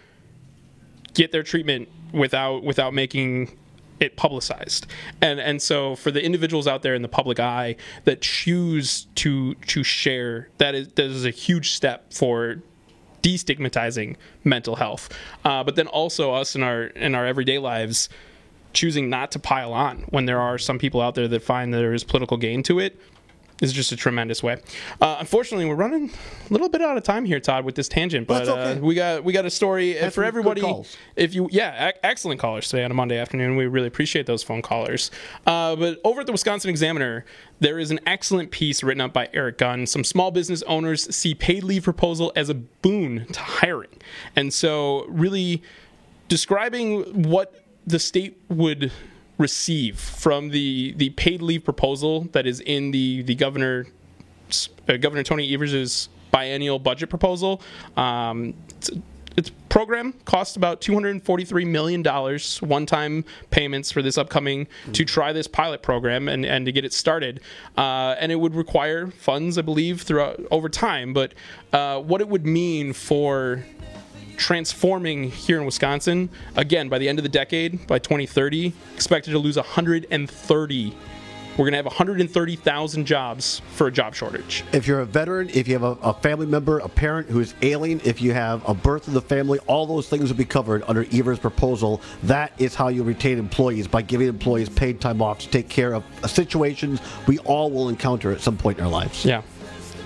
get their treatment without without making it publicized, and and so for the individuals out there in the public eye that choose to to share, that is that is a huge step for destigmatizing mental health. Uh, but then also us in our in our everyday lives, choosing not to pile on when there are some people out there that find there is political gain to it, is just a tremendous way. Uh, unfortunately, we're running a little bit out of time here, Todd, with this tangent, but okay. uh, we got we got a story That's for everybody. If you, yeah, e- excellent callers today on a Monday afternoon. We really appreciate those phone callers. Uh, but over at the Wisconsin Examiner, there is an excellent piece written up by Eric Gunn. Some small business owners see paid leave proposal as a boon to hiring, and so really describing what the state would receive from the the paid leave proposal that is in the the governor uh, Governor Tony Evers' biennial budget proposal. Um, it's, its program costs about two hundred forty-three million dollars one-time payments for this upcoming mm-hmm. to try this pilot program and, and to get it started. Uh, and it would require funds, I believe, throughout over time. But uh, what it would mean for transforming here in Wisconsin, again, by the end of the decade, by twenty thirty, expected to lose one hundred thirty. We're going to have one hundred thirty thousand jobs for a job shortage. If you're a veteran, if you have a, a family member, a parent who is ailing, if you have a birth in the family, all those things will be covered under Evers' proposal. That is how you retain employees, by giving employees paid time off to take care of situations we all will encounter at some point in our lives. Yeah.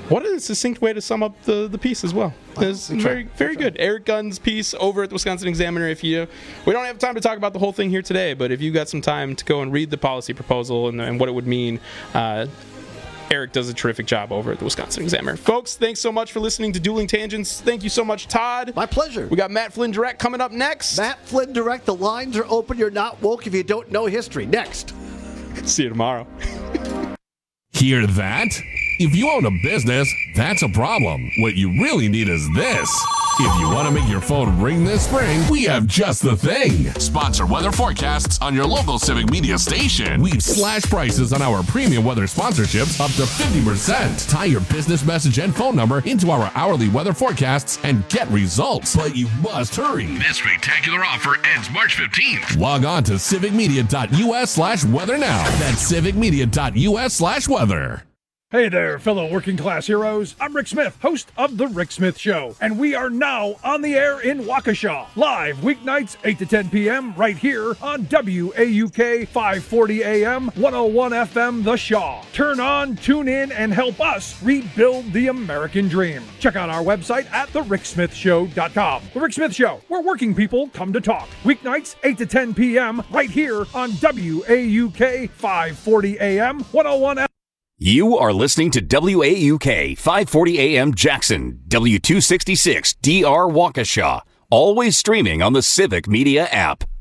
What a succinct way to sum up the, the piece as well. It's very very good. Eric Gunn's piece over at the Wisconsin Examiner. If you, we don't have time to talk about the whole thing here today, but if you got some time to go and read the policy proposal and, and what it would mean, uh, Eric does a terrific job over at the Wisconsin Examiner. Folks, thanks so much for listening to Dueling Tangents. Thank you so much, Todd. My pleasure. We got Matt Flynn Direct coming up next. Matt Flynn Direct. The lines are open. You're not woke if you don't know history. Next. See you tomorrow. Hear that? If you own a business, that's a problem. What you really need is this. If you want to make your phone ring this spring, we have just the thing. Sponsor weather forecasts on your local Civic Media station. We've slashed prices on our premium weather sponsorships up to fifty percent. Tie your business message and phone number into our hourly weather forecasts and get results. But you must hurry. This spectacular offer ends March fifteenth. Log on to civicmedia.us slash weather now. That's civicmedia.us slash weather. Hey there, fellow working class heroes. I'm Rick Smith, host of The Rick Smith Show, and we are now on the air in Waukesha, live weeknights eight to ten p.m. right here on W A U K five forty A M, one oh one F M The Shaw. Turn on, tune in, and help us rebuild the American dream. Check out our website at the rick smith show dot com. The Rick Smith Show, where working people come to talk. Weeknights eight to ten p.m. right here on W A U K five forty A M, one oh one F M. You are listening to W A U K five forty A M Jackson, W two sixty-six D R Waukesha, always streaming on the Civic Media app.